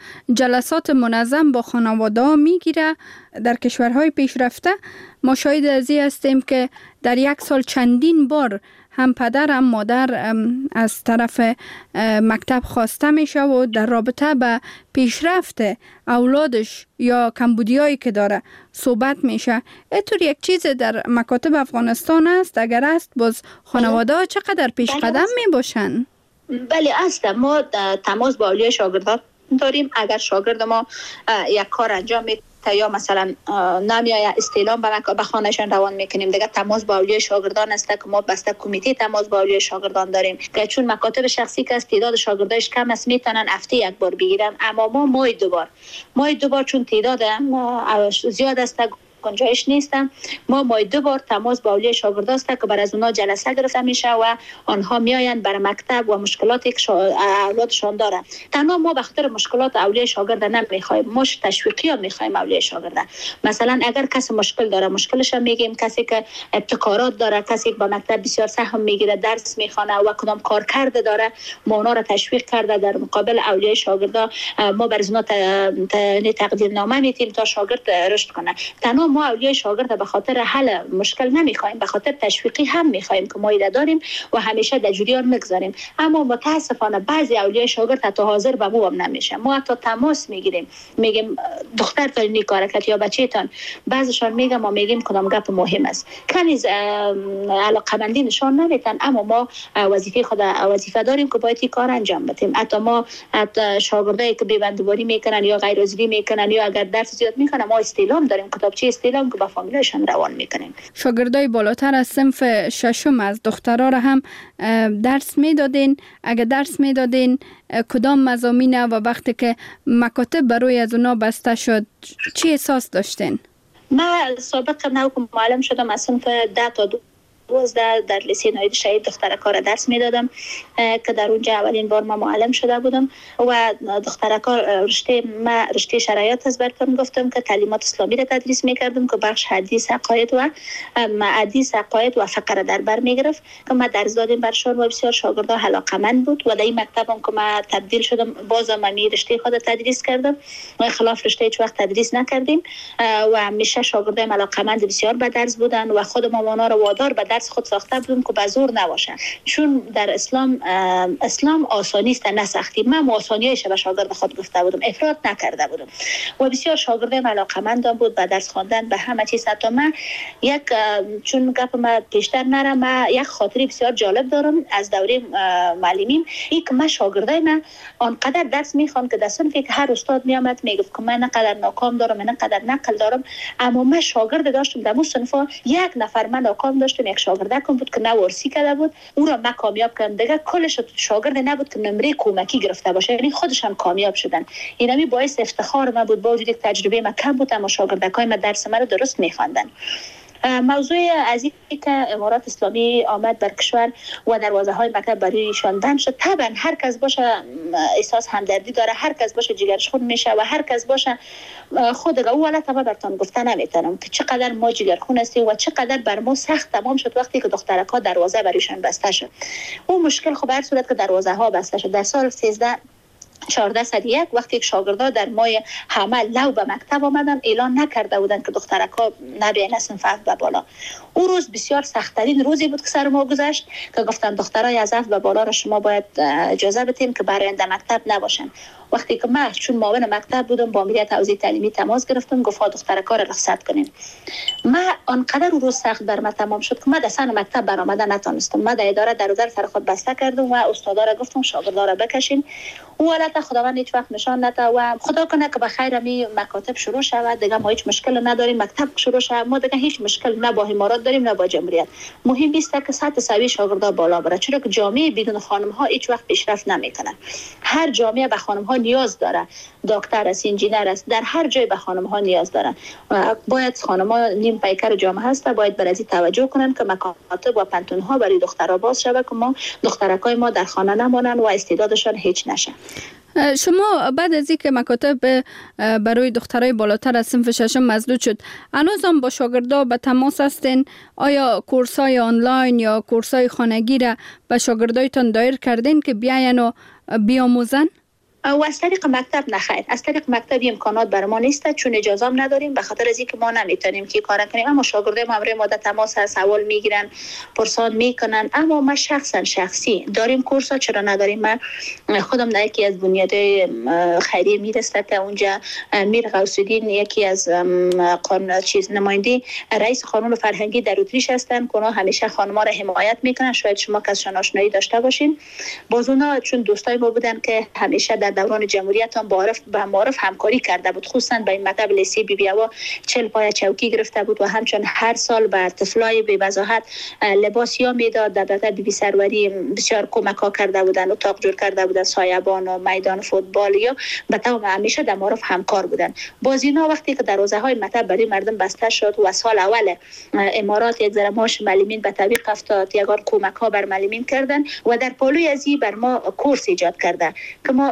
جلسات منظم با خانواده ها میگیره؟ در کشورهای پیشرفته ما شاهد از این هستیم که در یک سال چندین بار هم پدر هم مادر از طرف مکتب خواسته میشه و در رابطه به پیشرفت اولادش یا کمبودیایی که داره صحبت میشه. اینطور یک چیز در مکاتب افغانستان است؟ اگر است باز خانواده ها چقدر پیش قدم می باشن؟ بله است. ما تماس با اولیای شاگردان داریم. اگر شاگرد ما یک کار انجام میده یا مثلا نمیای استعلام به خانهشان روان میکنیم، دیگه تماس با اولیای شاگردان است که ما بسته کمیته تماس با اولیای شاگردان داریم که چون مکاتب شخصی که از تعداد شاگرداش کم است میتونن هفته یک بار بگیرن، اما ما ماه دو بار ماه دو بار چون تعداد زیاد است گنجایش نیستم، ما ماه دو بار تماس با اولیای شاگرد است که بر از اونها جلسه گرفته میشه و آنها میآیند بر مکتب و مشکلاتی که اولادشان دارن. تنها ما به خاطر مشکلات اولیای شاگرد نمیخوایم، ما تشویقی ها میخوایم اولیای شاگرد. مثلا اگر کسی مشکل داره مشکلش هم میگیم، کسی که ابتکارات داره، کسی که با مکتب بسیار سهم میگیره، درس میخوانه و کدام کار کرده داره، ما اونا را تشویق کرده در مقابل اولیای شاگرد ما بر از اونها تقدیرنامه میدیم تا شاگرد رشد کنه. تنها ما اولیای شاگرد به خاطر حل مشکل نمیخوایم، به خاطر تشویقی هم میخوایم که ما ایده داریم و همیشه در جریان میگذاریم. اما متاسفانه بعضی اولیای شاگرد حتی حاضر به ما هم نمیشه. ما حتی تماس میگیریم، میگیم دختر تا این کار کرد یا بچه‌تان، بعضیشان میگم ما میگیم کدام گپ مهم است، کنیز علاقه‌مندی نشان نمیدن، اما ما وظیفه خود وظیفه داریم که باید این کار انجام بدیم. حتی ما حتی شاگردایی که بی‌بندوباری میکنن یا غیر حاضری میکنن یا اگر درس زیاد میکنن ما استعلام داریم، کتابچه استعلام که با فامیلشان روان میکنیم. شاگردای بالاتر از صنف ششم از دخترها را هم درس میدادین؟ اگه درس میدادین کدام مضامین و وقتی که مکاتب برای از اونا بسته شد چی احساس داشتین؟ من سابق نو که معلم شدم از صنف ده تا دو دوازده در لیسه ناید شهید دخترکار درس میدادم که در اونجا اولین بار ما معلم شده بودم و دخترکار رشته ما رشته شرایط از برتون گفتم که تعلیمات اسلامی را تدریس میکردم که بخش حدیث عقاید و حدیث عقاید و فقه در بر میگرفت که ما درس دادیم برشان و بسیار شاگردا علاقه‌مند بود و در این مکتبم که ما تبدیل شدم بازم من رشته خود تدریس کردم و خلاف رشته هیچ وقت تدریس نکردیم و همیشه شاگردای علاقه‌مند بسیار به درس بودن و خود ما اونا رو وادار به درس خود ساخته بودم که به زور نباشه، چون در اسلام اسلام آسانی است نه سختی. من آسانیش به شاگرد خود گفته بودم، افراط نکرده بودم و بسیار شاگردم علاقه‌مندم بود به درس خواندن به همه چیز. حتی من یک چون گپ ما پیشتر نرم، من یک خاطری بسیار جالب دارم از دوره معلمیم. این که من شاگردای من آنقدر درس میخوان که در صنفی که هر استاد میامد میگفت که من نقدر ناکام دارم، من نقدر نقل دارم، اما من شاگرد داشتم در اون صنفا یک نفر من ناکام داشتم، یک شاگردکم بود که نوارسی کرده بود، او را من کامیاب کردم. دیگه کلش شاگرد نبود که نمره کمکی گرفته باشه، یعنی خودشان کامیاب شدن. اینمی باعث افتخار من بود، با وجودی که تجربه من کم بود اما شاگردکای من درس من رو درست می‌خواندن. موضوع از این که امارات اسلامی آمد بر کشور و دروازه های مکتب برایشان بند شد، طبعا هر کس باشه احساس همدردی داره، هر کس باشه جگرش خون میشه و هر کس باشه خود او ولی طبعا براتون گفته نمیتونم که چقدر ما جگرخون هستیم و چقدر بر ما سخت تمام شد وقتی که دخترکا دروازه برایشان بسته شد. اون مشکل خب هر صورت که دروازه ها بسته شد در سال سیزده چهارده صد یک وقتی که شاگردا در ماه حمل لو به مکتب آمدن اعلان نکرده بودند که دخترکا نبیاین صنف هفت به بالا. اون روز بسیار سخت‌ترین روزی بود که سر ما گذشت که گفتن دخترای از هفت به بالا را شما باید اجازه بدین که برای آینده مکتب نباشن. وقتی که من چون معاون مکتب بودم با مدیر توزیع تعلیمی تماس گرفتم، گفت دخترکا را رخصت کنین. من آنقدر روز سخت بر من تمام شد که من در سن مکتب برآمدن نتونستم. من در اداره در در سر خود بسته کردم و استادا را گفتم شاگردا را بکشین. او حالت خداوند هیچ وقت نشان نده و خدا کنه که بخیر می مکاتب شروع شود، دیگه ما هیچ مشکل نداریم، مکتب شروع شود، ما دیگه هیچ مشکل نه با امارات داریم نه با جمهوریت. مهم است که سطح سوی شاگردا بالا بره، چرا که جامعه بدون خانم ها هیچ وقت پیشرفت نمیکنه. هر جامعه به خانم ها نیاز داره، دکتر است، انجینر است، در هر جای به خانم ها نیاز دارن. باید خانم ها نیم پیکر جامعه هست، باید بر از توجه کنن که مکاتب و پنتون ها برای دخترها باز شود که ما دخترکای ما در خانه نمانن و استعدادشان هیچ نشه. شما بعد از اینکه مکاتب برای دخترای بالاتر از صنف ششم مسدود شد، هنوز هم با شاگردا به تماس هستین؟ آیا کورسای آنلاین یا کورسای خانگی را به شاگردایتان دایر کردین که بیاین و بیاموزن؟ و از طریق مکتب نخیر، از طریق مکتب امکانات بر ما نیست چون اجازه هم نداریم، به خاطر از اینکه ما نمیتونیم که کار کنیم. اما شاگردای ما همراه ما در تماس هست، سوال میگیرن، پرسان میکنن. اما ما شخصا شخصی داریم کورسا، چرا نداریم؟ من خودم در یکی از بنیادهای خیریه میرسته که اونجا میر غوث‌الدین یکی از قانون چیز نماینده رئیس قانون فرهنگی در اتریش هستن که همیشه خانم‌ها را حمایت میکنن. شاید شما کسشون آشنایی داشته باشین. باز اونا چون دوستای ما بودن که همیشه در دوران جمهوریت هم معرف به معرف همکاری کرده بود، خصوصا با این مکتب لیسه بی بی هوا چهل پای چوکی گرفته بود و همچنین هر سال بر طفلای بی وضاحت لباس یا میداد. در مکتب بی بی سروری بسیار کمک ها کرده بودن، اتاق جور کرده بودن، سایبان و میدان فوتبال یا به تمام همیشه در معرف همکار بودن. باز اینا وقتی که دروازه های مکتب برای مردم بسته شد و سال اول امارات یک ذره ماش معلمین به طبیق افتاد، یگان کمک ها بر معلمین کردن و در پالوی ازی بر ما کورس ایجاد کرده که ما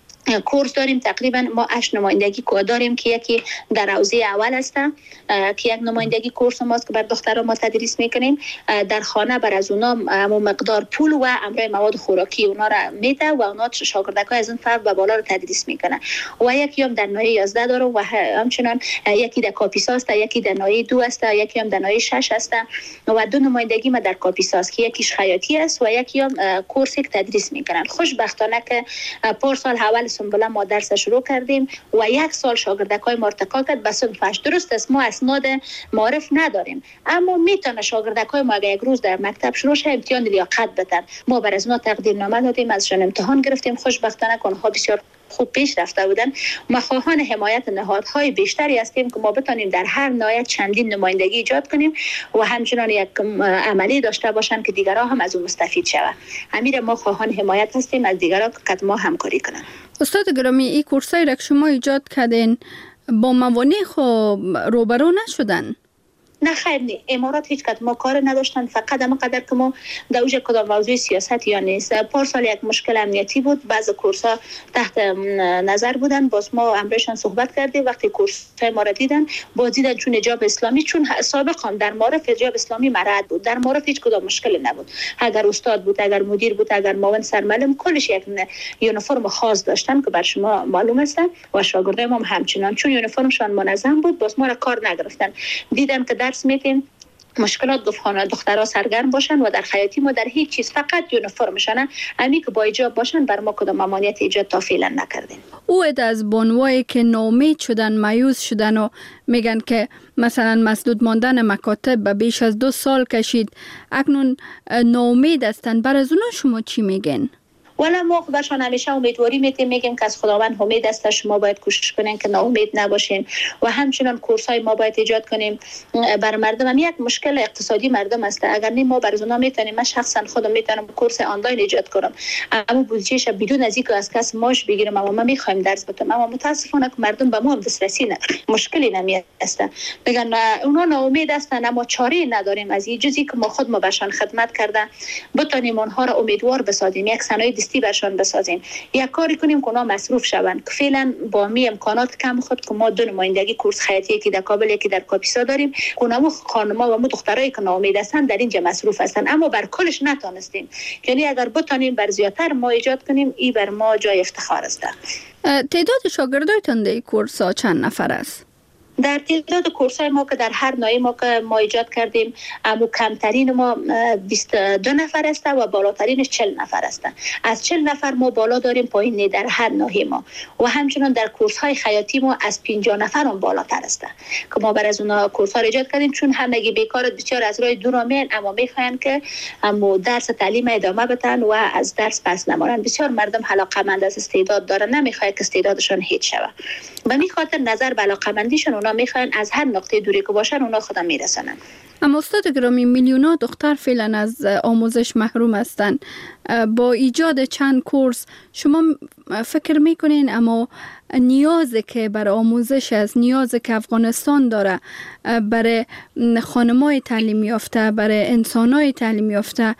کورس داریم. تقریبا ما هشت نمایندگی داریم که یکی در حوزه اول است که یک نمایندگی کورس ماست که بر دختران ما تدریس میکنیم. در خانه بر از اونا مقدار پول و امرای مواد خوراکی اونا را میده و اونا شاگردکای از این فرد به بالا رو تدریس میکنه. و یکی هم در نایه یازده داره و همچنان یکی در کاپیسا است، یکی در نایه دو است، یکی هم در نایه شش است و دو نمایندگی ما در کاپیسا است که یکیش خیاطی است و یکی هم کورسی که تدریس میکنن. خوشبختانه که پارسال اول سنبله ما درس شروع کردیم و یک سال شاگردکای ما ارتقا کرد به صنفش. درست است ما اسناد معرف نداریم اما میتونه شاگردکای ما اگه یک روز در مکتب شروع شه امتحان لیاقت بدن. ما بر از اونا تقدیرنامه دادیم، ازشون امتحان گرفتیم. خوشبختانه که اونها بسیار خوب پیش رفته بودن. ما خواهان حمایت نهادهای بیشتری هستیم که ما بتونیم در هر نهاد چندین نمایندگی ایجاد کنیم و همچنان یک عملی داشته باشن که دیگران هم از اون مستفید شوند. امیر ما خواهان حمایت هستیم از دیگران که ما همکاری کنن. استاد گرامی، این کورسای را که شما ایجاد کردین با موانع خو روبرو نشدن؟ نه خیر نی، امارات هیچ کدام ما کار نداشتن، فقط اما قدر که ما در اوج کدام موضوع سیاست یا نیست. پارسال یک مشکل امنیتی بود، بعض کورس‌ها تحت نظر بودن، باز ما امرشان صحبت کردیم. وقتی کورس‌های ما را دیدن باز دیدن چون حجاب اسلامی، چون سابقا هم در معرف حجاب اسلامی مراد بود، در معرف هیچ کدام مشکلی نبود. اگر استاد بود، اگر مدیر بود، اگر معاون سرمعلم، کلش یک یونیفرم خاص داشتن که بر شما معلوم است و شاگردای ما همچنان چون یونیفرمشان منظم بود باز ما را کار نگرفتن. دیدن که درس میدیم مشکلات گفت خانه دخترها سرگرم باشن و در خیاطی ما در هیچ چیز فقط یونیفرمشان امی که با حجاب باشن بر ما کدام ممانعت ایجاد تا فعلا نکردیم. او از بانوایی که ناامید شدن، مایوس شدن و میگن که مثلا مسدود ماندن مکاتب به بیش از دو سال کشید، اکنون ناامید هستن، بر از اونا شما چی میگن؟ ولی ما برشان همیشه امیدواری میتیم، میگیم که از خداوند امید است، شما باید کوشش کنین که ناامید نباشین و همچنین کورس های ما باید ایجاد کنیم بر مردم. هم یک مشکل اقتصادی مردم است، اگر نه ما بر اونا میتونیم، من شخصا خودم میتونم کورس آنلاین ایجاد کنم، اما بودجهش بدون از اینکه از کس ماش بگیرم، اما ما میخوایم درس بدم، اما متاسفانه که مردم به ما هم دسترسی نه، مشکلی نمی است. میگن اونا ناامید هستن، اما چاره نداریم از این جزی که ما خود ما برشان خدمت کرده بتونیم اونها را امیدوار بسازیم، یک صنایع دستی برشان بسازیم، یک کاری کنیم که اونا مصروف شوند. که فعلا با می امکانات کم خود که ما دو نمایندگی کورس خیاطی که در کابل یکی در کاپیسا داریم، اونمو خانم‌ها و مو دخترایی که ناامید هستن در اینجا مصروف هستن، اما بر کلش نتونستیم. یعنی اگر بتونیم بر زیاتر ما ایجاد کنیم، این بر ما جای افتخار است. تعداد شاگردایتان در کورس ها چند نفر است؟ در تعداد کورس های ما که در هر ناحیه ما که ما ایجاد کردیم، اما کمترین ما بیست و دو نفر است و بالاترینش چهل نفر است. از چهل نفر ما بالا داریم پایین در هر ناحیه ما، و همچنین در کورس های خیاطی ما از پنجاه نفر هم بالاتر است که ما بر از اونها کورس ها ایجاد کردیم، چون همگی بیکار بسیار از راه دور میان، اما میخواین که اما درس تعلیم ادامه بدن و از درس پس نمونن. بسیار مردم علاقه‌مند از استعداد دارن، نمیخواد که استعدادشون هیچ شود. به این خاطر نظر به علاقه‌مندیشون اونا میخوان از هر نقطه دوری که باشن اونا خودم میرسونن. اما استاد گرامی، میلیون‌ها دختر فعلا از آموزش محروم هستند. با ایجاد چند کورس شما فکر میکنین اما نیازی که برای آموزش است، نیازی که افغانستان داره برای خانم‌های تعلیم یافته، برای انسان‌های تعلیم یافته،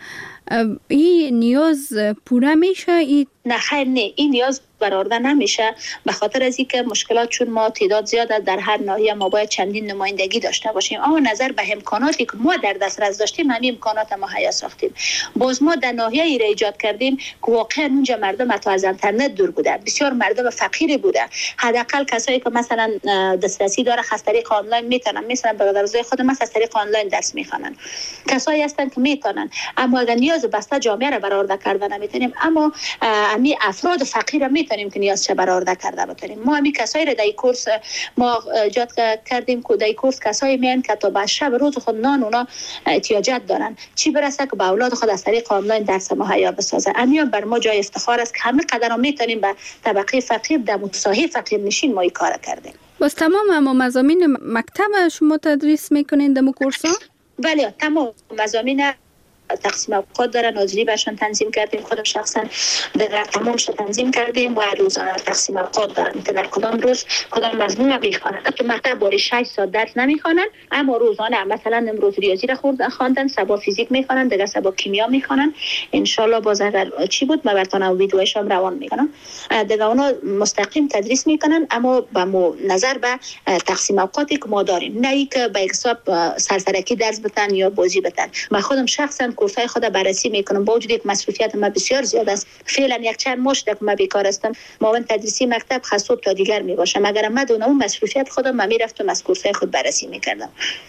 این نیاز پوره میشه؟ این نه خیر نه، این نیاز برآورده نمیشه، به خاطر از اینکه مشکلات، چون ما تعداد زیاده در هر ناحیه ما باید چندین نمایندگی داشته باشیم، اما نظر به امکاناتی که ما در دسترس داشتیم همین امکانات ما حیا ساختیم. باز ما در ناحیه ای را ایجاد کردیم که واقعا اونجا مردم حتی از اینترنت دور بوده، بسیار مردم فقیری بوده، حداقل کسایی که مثلا دسترسی داره از طریق آنلاین میتونن، مثلا برادرزای خود ما از طریق آنلاین درس میخوانن، کسایی هستن که میتونن، اما اگر نیاز بسته جامعه را برآورده کردن نمیتونیم، اما امی افراد فقیر میتونیم که نیاز چه برآورده کرده بتونیم. ما همین کسایی را در کورس ما ایجاد کردیم که در کورس کسایی میان که تا به شب روز خود نان اونا احتیاجات دارن، چی برسه که به اولاد خود از طریق آنلاین درس مهیا بسازه. امیان بر ما جای افتخار است که همین قدر میتونیم به طبقه فقیر در ساحه فقیر نشین ما این کار کردیم. باز تمام اما مضامین مکتب شما تدریس میکنین در کورس ها؟ بله، تمام مضامین تقسیم اوقات داره، ناظری برشان تنظیم کردیم، خودم شخصا در تمامش تنظیم کردیم و روزانه تقسیم اوقات دارن که در کدام روز کدام مضمون میخوانن. تو مکتب باری شش ساعت درس نمیخوانن، اما روزانه مثلا امروز ریاضی را خواندن، صبح فیزیک میخوانن، دیگه صبح کیمیا میخوانن. ان شاء الله باز اگر چی بود من براتون ویدیوهاش هم روان میکنم. دیگه اونا مستقیم تدریس میکنن، اما با مو نظر به تقسیم اوقاتی که ما داریم، نه اینکه به حساب سرسرکی درس بدن یا بازی بدن. من خودم شخصا کورسای خود بررسی میکنم، با وجود یک مسئولیت ما بسیار زیاد است. فعلا یک چند ماه که ما بیکار هستم، معاون تدریسی مکتب خاصوب تا دیگر میباشم، اگر من دون اون مسئولیت خودم من میرفتم از کورسای خود بررسی میکردم.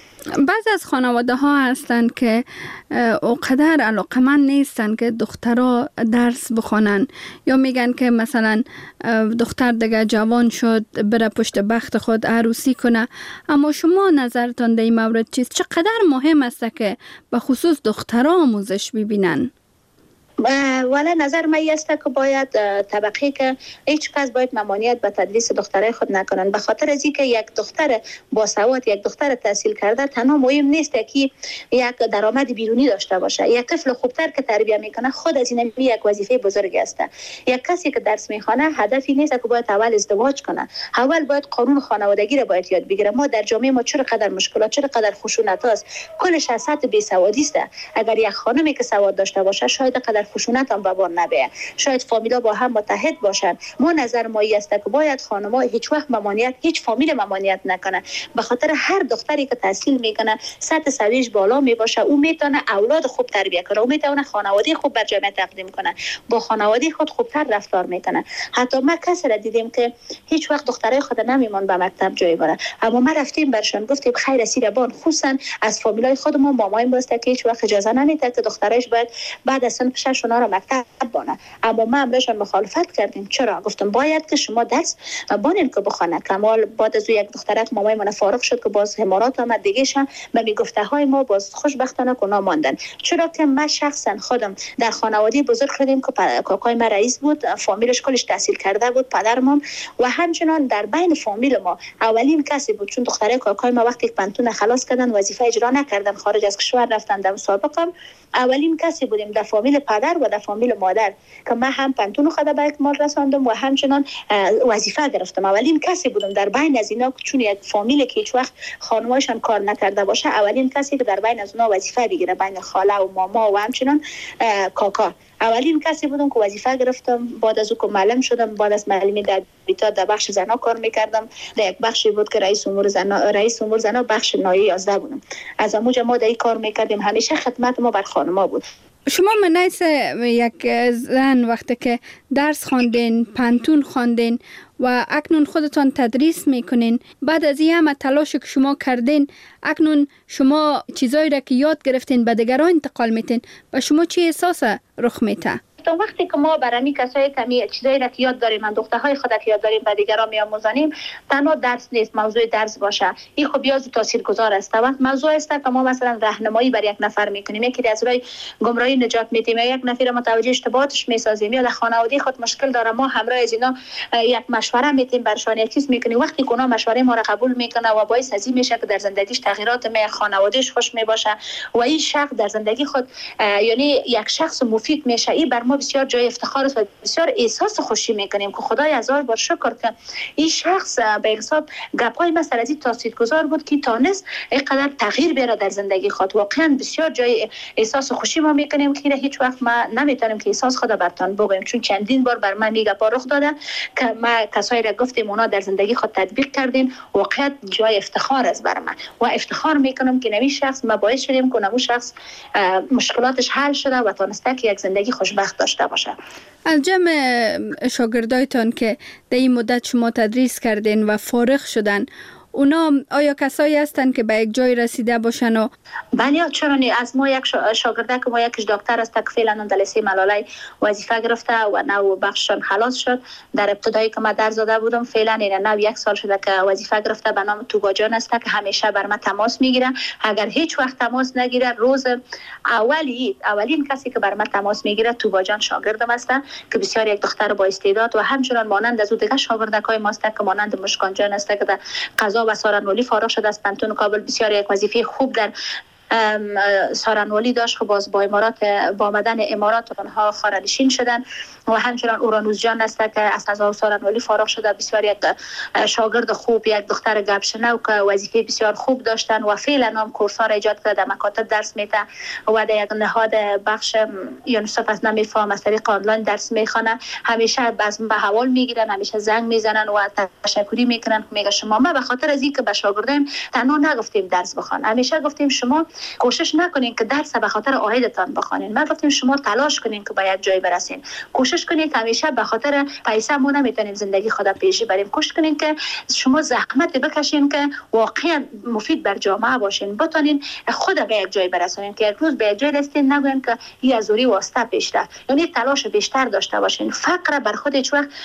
بعض از خانواده ها هستند که اونقدر علاقمند نیستن که دخترها درس بخونن، یا میگن که مثلا دختر دیگه جوان شد بره پشت بخت خود عروسی کنه. اما شما نظرتان در این مورد چیست؟ چقدر مهم است که به خصوص دخترها آموزش ببینن؟ ولی نظر من است که باید طبقه که هیچ کس باید ممانعت به تدریس دخترای خود نکنن، به خاطر از اینکه یک دختر باسواد، یک دختر تحصیل کرده تنها مهم نیست که یک درآمد بیرونی داشته باشه. یک طفل خوبتر که تربیت میکنه خود از این یک وظیفه بزرگ است. یک کسی که درس میخوانه هدفی نیست که باید اول ازدواج کنه، اول باید قانون خانوادگی را باید یاد بگیره. ما در جامعه ما چقدر مشکلات، چقدر خشونت است، کلش از سطح بیسوادی است. اگر یک خانمی که سواد داشته باشه شاید قدر خشونت هم به بار نبیه، شاید فامیلا با هم متحد باشن. ما نظر ما است که باید خانم‌ها هیچ وقت ممانعت، هیچ فامیل ممانعت نکنه، به خاطر هر دختری که تحصیل میکنه سطح سویش بالا می باشه، او میتونه اولاد خوب تربیت کنه، او میتونه خانواده خوب بر جامعه تقدیم کنه، با خانواده خود خوبتر رفتار میکنه. حتی ما کسی را دیدیم که هیچ وقت دخترای خود نمیمون به مکتب جای بره، اما ما رفتیم برشان گفتیم خیر اسیر بان، خصوصا از فامیلای خودمون مامای واسطه که هیچ وقت اجازه نمیده که دخترایش باید بعد از سن شش شما را مکتب بانه. اما ما امرشان مخالفت کردیم. چرا؟ گفتم باید که شما درس بانین که بخونه. کمال بعد از یک دخترک مامای من فارغ شد که باز امارات آمد دیگه شم به میگفته های ما باز خوشبختانه که ماندن. چرا که من شخصا خودم در خانواده بزرگ شدیم که کاکای ما رئیس بود، فامیلش کلش تحصیل کرده بود، پدرم و همچنان در بین فامیل ما اولین کسی بود، چون دختره کاکای ما وقتی پنتون خلاص کردن وظیفه اجرا نکردن، خارج از کشور رفتن، در مسابقه اولین کسی بودیم در فامیل پدر و در فامیل مادر که من هم پنتون خود به اکمال رساندم و همچنان وظیفه گرفتم. اولین کسی بودم در بین از اینا، چون یک فامیل که هیچ وقت خانواده‌شان کار نکرده باشه، اولین کسی که در بین از اونا وظیفه بگیره، بین خاله و ماما و همچنان کاکا اولین کسی بودم که وظیفه گرفتم. بعد از او که معلم شدم، بعد از معلمی در بیتا در بخش زنا کار میکردم، در یک بخشی بود که رئیس امور زنا رئیس امور زنا بخش نایه یازده بودم. از اموج ما در این کار میکردیم، همیشه خدمت ما بر خانما بود. شما منیس یک زن وقتی که درس خواندین، پنتون خواندین و اکنون خودتان تدریس میکنین، بعد از این همه تلاش که شما کردین، اکنون شما چیزایی را که یاد گرفتین به دیگران انتقال میتین، و شما چی احساس رخ میته؟ تا وقتی که ما برای کسایی که چیزایی را که یاد داریم، من دخترهای خود که یاد داریم به دیگران میآموزانیم، تنها درس نیست، موضوع درس باشه، این خب بیاز تاثیرگذار است. وقت موضوع است که ما مثلا راهنمایی بر یک نفر میکنیم، یکی از راه گمراهی نجات میدیم، یک نفر متوجه اشتباهاتش میسازیم، یا در خانواده خود مشکل داره، ما همراه از اینا یک مشوره میدیم، برشان یک چیز میکنیم. وقتی که اونا مشوره ما را قبول میکنه و باعث از این میشه که در زندگیش تغییرات می خانوادهش خوش میباشه و این شخص در زندگی خود یعنی یک شخص مفید میشه، این بر ما بسیار جای افتخار است و بسیار احساس خوشی میکنیم که خدای هزار بار شکر که این شخص به حساب گپای مثلا از این تاثیرگذار بود که تانست اینقدر تغییر بیاره در زندگی خود. واقعا بسیار جای احساس خوشی ما میکنیم که هیچ وقت ما نمیتونیم که احساس خود برتان بگویم، چون چندین بار بر من میگپا رخ داده که ما کسایی را گفتیم اونا در زندگی خود تطبیق کردین. واقعا جای افتخار است بر من و افتخار میکنم که نمی شخص ما باعث شدیم که نمو شخص مشکلاتش حل شده و تانسته که یک زندگی خوشبخت داشته باشه. از جمع شاگردایتان که در این مدت شما تدریس کردین و فارغ شدن، اونا آیا کسایی هستند که به یک جای رسیده باشن؟ و بله، چرا نه؟ از ما یک شاگرده که ما یکیش دکتر است که فعلا در لیسه ملاله وظیفه گرفته و نو بخششان خلاص شد. در ابتدایی که ما درس داده بودم فعلا این نو یک سال شده که وظیفه گرفته، به نام توبا جان است که همیشه بر ما تماس میگیره. اگر هیچ وقت تماس نگیره، روز اولی اولین کسی که بر ما تماس میگیره توبا جان شاگردم است که بسیار یک دختر با استعداد و همچنان مانند از او دیگه شاگردکای ماست که مانند مشکان جان است که در قضا و سارنولی فارغ شد از پنتون کابل، بسیار یک وظیفه خوب در سارنولی داشت که باز با امارات با آمدن امارات اونها خارنشین شدن و همچنان اورانوس جان است که از قضا سارنولی فارغ شده، بسیار یک شاگرد خوب، یک دختر گپشنو که وظیفه بسیار خوب داشتن و فعلا هم کورس‌ها را ایجاد کرده، مکاتب درس میده و در یک نهاد بخش یونیسف از نمیفهم از طریق آنلاین درس میخوانه. همیشه باز به حوال میگیرن، همیشه زنگ میزنن و تشکری میکنن، میگه شما ما به خاطر از اینکه به شاگردایم تنها نگفتیم درس بخوان، همیشه گفتیم شما کوشش نکنین که درس به خاطر عایدتان بخوانین، ما گفتیم شما تلاش کنین که به یک جای برسین، کوشش کنین که همیشه به خاطر پیسه ما نمیتونیم زندگی خود پیشی بریم، کوشش کنین که شما زحمت بکشین که واقعا مفید بر جامعه باشین، بتونین خود به یک جای برسونین که یک روز به یک جای رسیدین نگوین که این ازوری واسطه پیش رفت. یعنی تلاش بیشتر داشته باشین، فقر بر خود هیچ وقت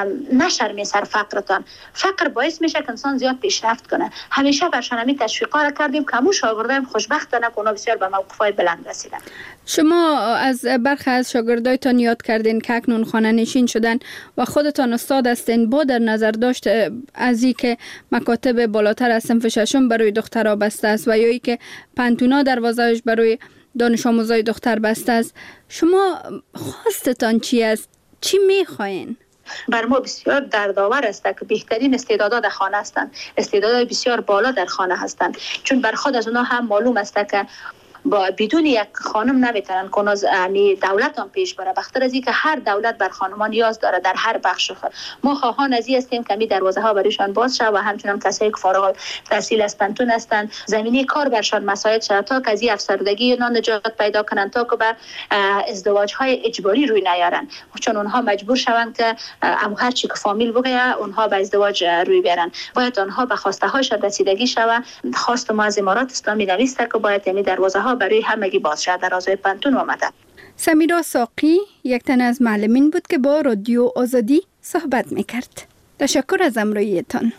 نشرمین سر فقرتان. فقر باعث میشه که انسان زیاد پیشرفت کنه. همیشه برشان همین تشویقا کردیم که همون شاگردایم خوشبخت کنه که اونا بسیار به موقف‌های بلند رسیدن. شما از برخی از شاگردایتان یاد کردین که اکنون خانه نشین شدن و خودتان استاد هستین، با در نظر داشت از این که مکاتب بالاتر از صنف ششم برای دخترها بسته است و یا ای که پنتونا دروازه‌اش برای دانش آموزای دختر بسته است، شما خواستتان چی است؟ چی میخواین؟ بر ما بسیار دردآور است که بهترین استعدادات در خانه هستند، استعدادات بسیار بالا در خانه هستند، چون بر خود از اونها هم معلوم است که با بدون یک خانم نمیتونن که از دولت هم پیش بره، بخاطر از اینکه هر دولت بر خانمان نیاز داره در هر بخش خود. ما خواهان از این هستیم که می دروازه ها برایشان باز شود و همچنان کسایی که فارغ التحصیل از پنتون هستند زمینه کار برشان مساعد شود تا که از این افسردگی اینا نجات پیدا کنند، تا که بر ازدواج های اجباری روی نیارن، چون اونها مجبور شوند که هر چی که فامیل بگه اونها به ازدواج روی بیارن. باید آنها به خواسته هاشون رسیدگی شود. خواست ما از امارات اسلامی نویسته که باید یعنی دروازه ها برای همگی باز شد در رازهای پنتون آمده. سمیرا ساقی یک تن از معلمین بود که با رادیو آزادی صحبت میکرد. تشکر از همراهیتان.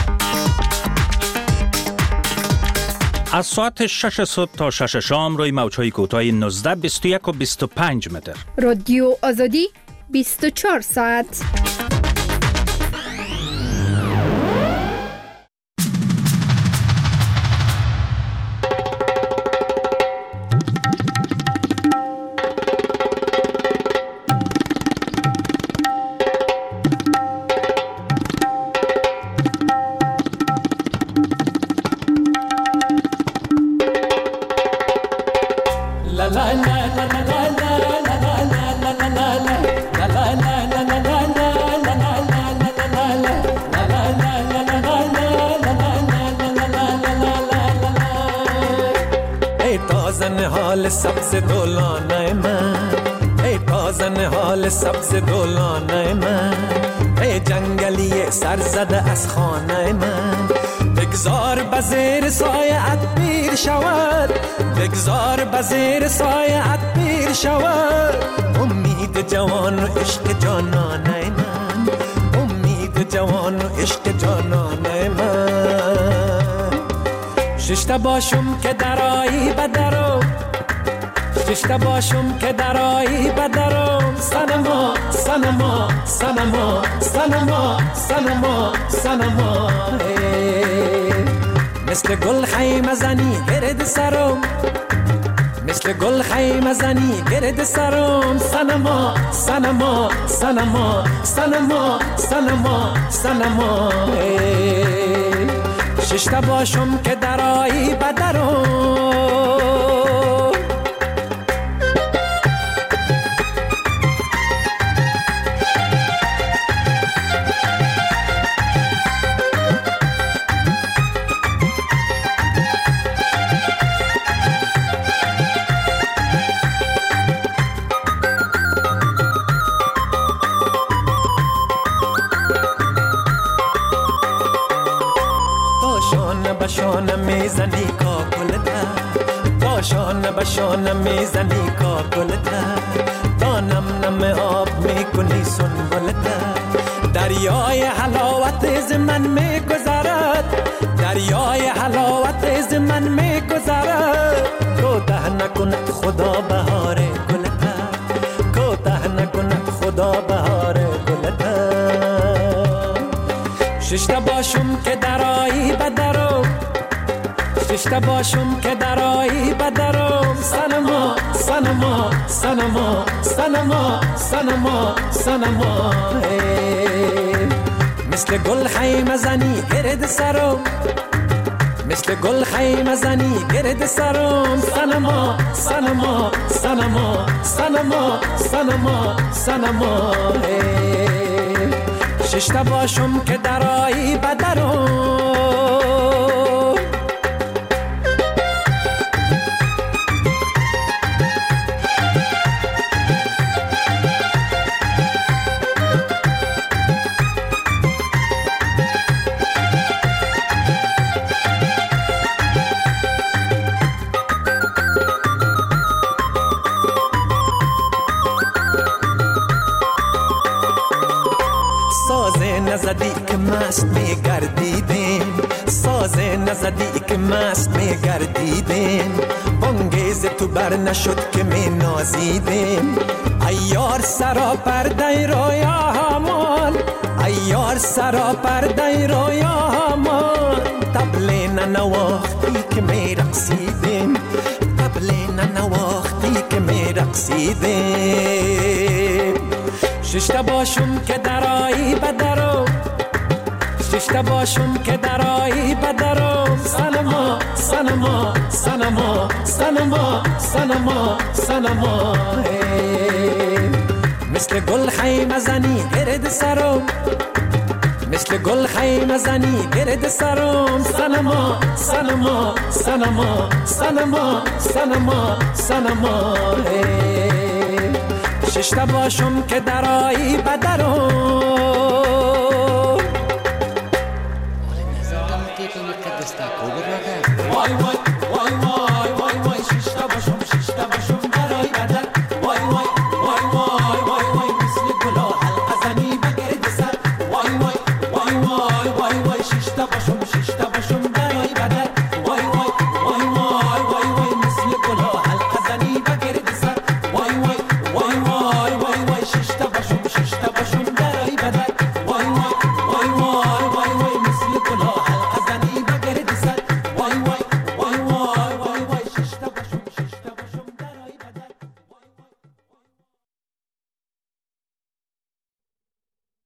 از ساعت شش صبح تا شش شام روی موج‌های کوتاه نوزده، بیست و یک و بیست و پنج متر. رادیو آزادی بیست و چهار ساعت. حال سبز دولانه من، ای تازن حال سبز دولانه من، ای جنگلی سر زده از خانه من، بگذار بزیر سایه ات پیر شود، بگذار بزیر سایه ات پیر شود، امید جوان و عشق جانانه من، امید جوان و عشق جانانه من. ششته باشم که درایی بدرو، ششته باشم که درایی بدرم، سنما سنما سنما سنما سنما سنما، مثل گل خیمه زنی گرد سرم، مثل گل خیمه زنی گرد سرم، سنما سنما سنما سنما سنما سنما، ششته باشم که درایی بدرم. بشانه میزنی کاکلته، باشانه بشانه میزنی کاکلته، تا نم نم آب میکنی سنبلته، دریای حلاوت از من میگذرد، دریای حلاوت از من میگذرد، کوته نکند خدا بهار گلته، کوته نکند خدا بهار گلته. ششته باشم که درایی بدرم، ششته باشم که درایی بدرم، سنما سنما سنما سنما سنما سنما، مثل گل خیمه زنی گرد سرم، مثل گل خیمه زنی گرد سرم، سنما سنما سنما سنما سنما سنما، ششته باشم که درایی بدرم. نزدی که مست میگردیدیم، ساز نزدی که مست میگردیدیم، بانگیز تو بر نشد که می نازیدیم، ایار سرا پرده رویا همان، ایار سرا پرده رویا همان، طبل ننواختی که می رقصیدیم، طبل ننواختی که می رقصیدیم. ششته باشم که درایی بدرم، ششته باشم که درایی بدرم، سنما سنما سنما سنما سنما سنما، مثل گل خیمه زنی گرد سرم، مثل گل خیمه زنی گرد سرم، سنما سنما سنما سنما سنما سنما، ششته باشم که درایی بدرم.